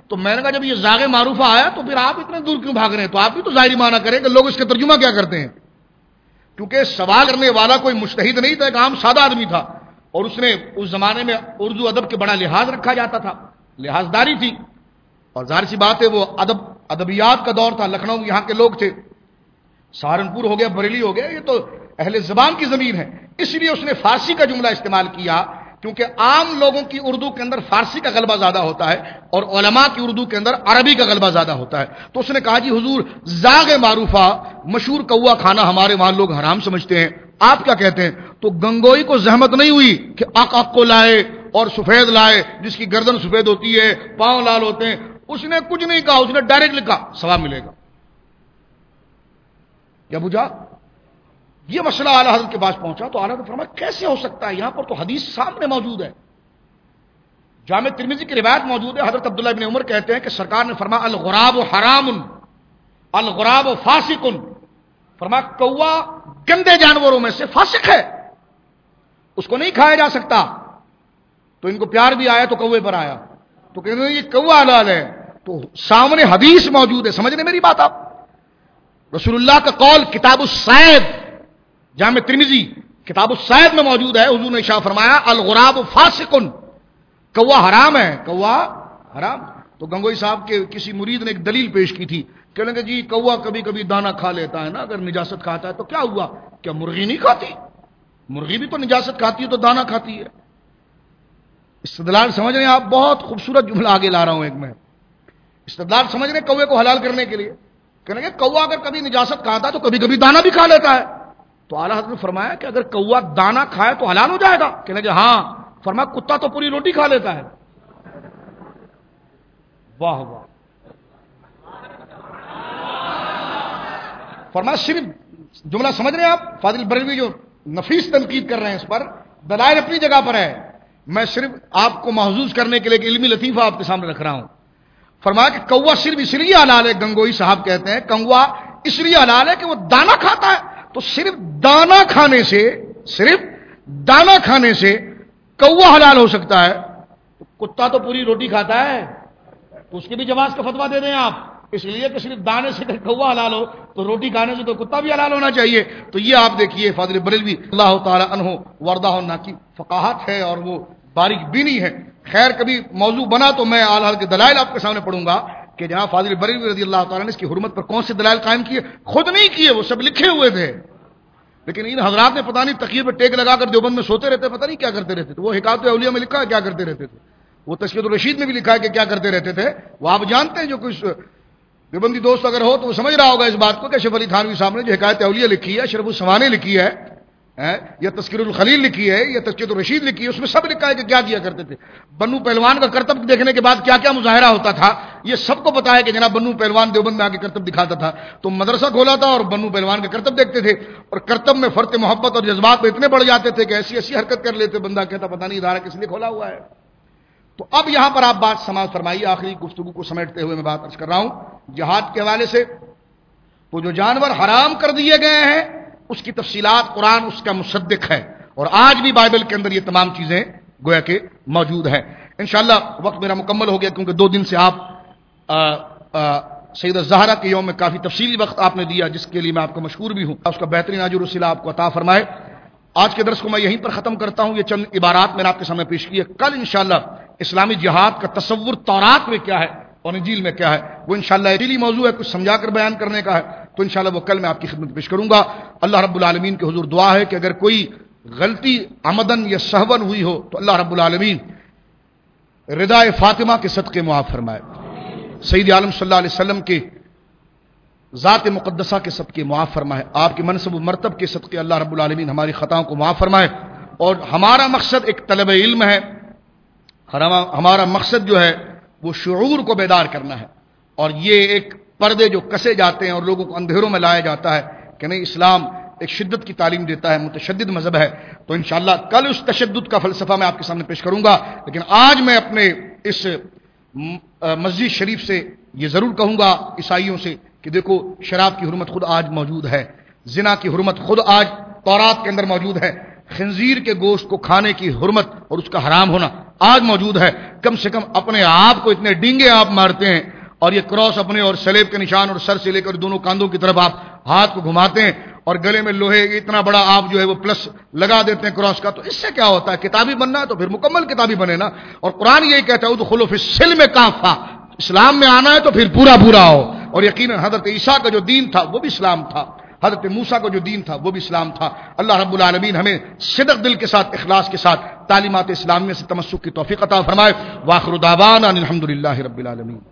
تو میں نے کہا جب یہ زاغ معروفہ آیا تو پھر آپ اتنے دور کیوں بھاگ رہے ہیں؟ تو آپ بھی تو ظاہری معنی کریں کہ لوگ اس کا ترجمہ کیا کرتے ہیں، کیونکہ سوال کرنے والا کوئی مجتہد نہیں تھا، ایک عام سادہ آدمی تھا، اور اس نے اس زمانے میں اردو ادب کے بڑا لحاظ رکھا جاتا تھا، لحاظداری تھی، اور ظاہر سی بات ہے وہ ادب ادبیات کا دور تھا، لکھنؤ یہاں کے لوگ تھے، سہارنپور ہو گیا، بریلی ہو گیا، یہ تو اہل زبان کی زمین ہے، اس لیے اس نے فارسی کا جملہ استعمال کیا، کیونکہ عام لوگوں کی اردو کے اندر فارسی کا غلبہ زیادہ ہوتا ہے اور علماء کی اردو کے اندر عربی کا غلبہ زیادہ ہوتا ہے، تو اس نے کہا جی حضور زاغ معروفہ مشہور کوا کھانا ہمارے وہاں لوگ حرام سمجھتے ہیں، آپ کیا کہتے ہیں؟ تو گنگوئی کو زحمت نہیں ہوئی کہ اق اق کو لائے اور سفید لائے، جس کی گردن سفید ہوتی ہے، پاؤں لال ہوتے ہیں، اس نے کچھ نہیں کہا، اس نے ڈائریکٹ لکھا ثواب ملے گا۔ کیا بجھا؟ یہ مسئلہ اعلیٰ حضرت کے پاس پہنچا تو اعلیٰ حضرت فرمایا کیسے ہو سکتا ہے؟ یہاں پر تو حدیث سامنے موجود ہے، جامع ترمذی کی روایت موجود ہے، حضرت عبداللہ ابن عمر کہتے ہیں کہ سرکار نے فرمایا الغراب حرام الغراب فاسق، فرمایا کوا گندے جانوروں میں سے فاسق ہے، اس کو نہیں کھایا جا سکتا۔ تو ان کو پیار بھی آیا تو کوے پر آیا، تو کہتے ہیں یہ کوا حلال ہے، تو سامنے حدیث موجود ہے، سمجھ رہے میری بات آپ؟ رسول اللہ کا قول کتاب الصید جامع ترمذی کتاب الصید میں موجود ہے، حضور نے ارشاد فرمایا الغراب فاسق، کوا حرام ہے، کوا حرام۔ تو گنگوئی صاحب کے کسی مرید نے ایک دلیل پیش کی تھی، کہنے کہ جی کوا کبھی کبھی دانا کھا لیتا ہے نا، اگر نجاست کھاتا ہے تو کیا ہوا؟ کیا مرغی نہیں کھاتی؟ مرغی بھی تو نجاست کھاتی ہے تو دانا کھاتی ہے۔ استدلال سمجھ رہے ہیں آپ؟ بہت خوبصورت جملہ آگے لا رہا ہوں ایک میں، استدلال سمجھ رہے ہیں کوے کو حلال کرنے کے لیے، کہنے کہ کوا اگر کبھی نجاست کھاتا ہے تو کبھی کبھی دانا بھی کھا لیتا ہے، تو اعلیٰ حضرت نے فرمایا کہ اگر کوا دانا کھائے تو حلال ہو جائے گا؟ کہنے کہ ہاں۔ فرمایا کتا تو پوری روٹی کھا لیتا ہے۔ واہ واہ۔ فرمایا صرف جملہ سمجھ رہے ہیں آپ؟ فاضل بریلوی جو نفیس تنقید کر رہے ہیں اس پر، دلائل اپنی جگہ پر ہے، میں صرف آپ کو محظوظ کرنے کے لیے کہ علمی لطیفہ آپ کے سامنے رکھ رہا ہوں۔ فرمایا کہ کوا صرف اس لیے حلال ہے، گنگوئی صاحب کہتے ہیں کوا اس لیے حلال ہے کہ وہ دانا کھاتا ہے، تو صرف دانا کھانے سے صرف دانا کھانے سے کوا حلال ہو سکتا ہے، تو کتا تو پوری روٹی کھاتا ہے، تو اس کے بھی جواز کا فتویٰ دے دیں آپ، اس لیے کہ صرف دانے سے کوا حلال ہو تو روٹی کھانے سے تو کتا بھی حلال ہونا چاہیے۔ تو یہ آپ دیکھیے فاضل بریلوی اللہ تعالی عنہ وردہ عنہ کی فقاہت ہے اور وہ باریک بینی ہے۔ خیر کبھی موضوع بنا تو میں اعلیٰ کے دلائل آپ کے سامنے پڑھوں گا کہ جناب فاضل بریلوی رضی اللہ تعالیٰ نے اس کی حرمت پر کون سے دلائل قائم کیے، خود نہیں کیے، وہ سب لکھے ہوئے تھے، لیکن ان حضرات نے پتہ نہیں تکیے پہ ٹیک لگا کر دیوبند میں سوتے رہتے، پتہ نہیں کیا کرتے رہتے تھے، وہ حکایت اولیاء میں لکھا ہے کیا کرتے رہتے تھے، وہ تذکرۃ الرشید میں بھی لکھا ہے کہ کیا کرتے رہتے تھے، وہ آپ جانتے ہیں، جو کچھ دیوبندی دوست اگر ہو تو وہ سمجھ رہا ہوگا اس بات کو کہ اشرف علی تھانوی صاحب نے جو حکایت اولیاء لکھی ہے، اشرف السمانی لکھی ہے، یا تذکرۃ الخلیل لکھی ہے، یا تذکرۃ الرشید لکھی ہے، اس میں سب لکھا ہے کہ کیا کیا کرتے تھے، بنو پہلوان کا کرتب دیکھنے کے بعد کیا کیا مظاہرہ ہوتا تھا، یہ سب کو پتا ہے کہ جناب بنو پہلوان دیوبند میں آ کے کرتب دکھاتا تھا، تو مدرسہ کھولا تھا اور بنو پہلوان کا کرتب دیکھتے تھے، اور کرتب میں فرط محبت اور جذبات میں اتنے بڑھ جاتے تھے کہ ایسی ایسی حرکت کر لیتے، بندہ کہتا پتہ نہیں ادارہ کس لیے کھولا ہوا ہے۔ تو اب یہاں پر آپ بات سماعت فرمائیے، آخری گفتگو کو سمیٹتے ہوئے میں بات عرض کر رہا ہوں جہاد کے حوالے سے، تو جو جانور حرام کر دیے گئے ہیں اس کی تفصیلات قرآن اس کا مصدق ہے، اور آج بھی بائبل کے اندر یہ تمام چیزیں گویا کہ موجود ہیں۔ انشاءاللہ وقت میرا مکمل ہو گیا، کیونکہ دو دن سے آپ سید الزہرا کے یوم میں کافی تفصیلی وقت آپ نے دیا، جس کے لیے میں آپ کو مشکور بھی ہوں، اس کا بہترین اجر و صلہ آپ کو عطا فرمائے۔ آج کے درس کو میں یہیں پر ختم کرتا ہوں، یہ چند عبارات میں نے آپ کے سامنے پیش کی ہے۔ کل انشاءاللہ اسلامی جہاد کا تصور تورات میں کیا ہے اور انجیل میں کیا ہے، وہ انشاءاللہ ایک موضوع ہے، کچھ سمجھا کر بیان کرنے کا ہے، تو انشاءاللہ وہ کل میں آپ کی خدمت پیش کروں گا۔ اللہ رب العالمین کے حضور دعا ہے کہ اگر کوئی غلطی عمدن یا سہون ہوئی ہو تو اللہ رب العالمین رضا فاطمہ کے صدقے معاف فرمائے، سید عالم صلی اللہ علیہ وسلم کے ذات مقدسہ کے صدقے معاف فرمائے، آپ کے منصب و مرتب کے صدقے اللہ رب العالمین ہماری خطاؤں کو معاف فرمائے۔ اور ہمارا مقصد ایک طلب علم ہے، ہمارا مقصد جو ہے وہ شعور کو بیدار کرنا ہے، اور یہ ایک پردے جو کسے جاتے ہیں اور لوگوں کو اندھیروں میں لایا جاتا ہے کہ نہیں اسلام ایک شدت کی تعلیم دیتا ہے، متشدد مذہب ہے، تو انشاءاللہ کل اس تشدد کا فلسفہ میں آپ کے سامنے پیش کروں گا، لیکن آج میں اپنے اس مسجد شریف سے یہ ضرور کہوں گا عیسائیوں سے کہ دیکھو شراب کی حرمت خود آج موجود ہے، زنا کی حرمت خود آج تورات کے اندر موجود ہے، خنزیر کے گوشت کو کھانے کی حرمت اور اس کا حرام ہونا آج موجود ہے، کم سے کم اپنے آپ کو اتنے ڈینگے آپ مارتے ہیں، اور یہ کراس اپنے اور سلیب کے نشان اور سر سے لے کر دونوں کاندھوں کی طرف آپ ہاتھ کو گھماتے ہیں، اور گلے میں لوہے اتنا بڑا آپ جو ہے وہ پلس لگا دیتے ہیں کراس کا، تو اس سے کیا ہوتا ہے؟ کتابی بننا ہے تو پھر مکمل کتابی بنے نا. اور قرآن یہی کہتا ہے ادخلوا فی السلم کافہ، اسلام میں آنا ہے تو پھر پورا پورا ہو. اور یقیناً حضرت عیسیٰ کا جو دین تھا وہ بھی اسلام تھا، حضرت موسیٰ کا جو دین تھا وہ بھی اسلام تھا. اللہ رب العالمین ہمیں صدق دل کے ساتھ، اخلاص کے ساتھ تعلیمات اسلامیہ سے تمسک کی توفیق عطا فرمائے. وآخر دعوانا الحمدللہ رب العالمین.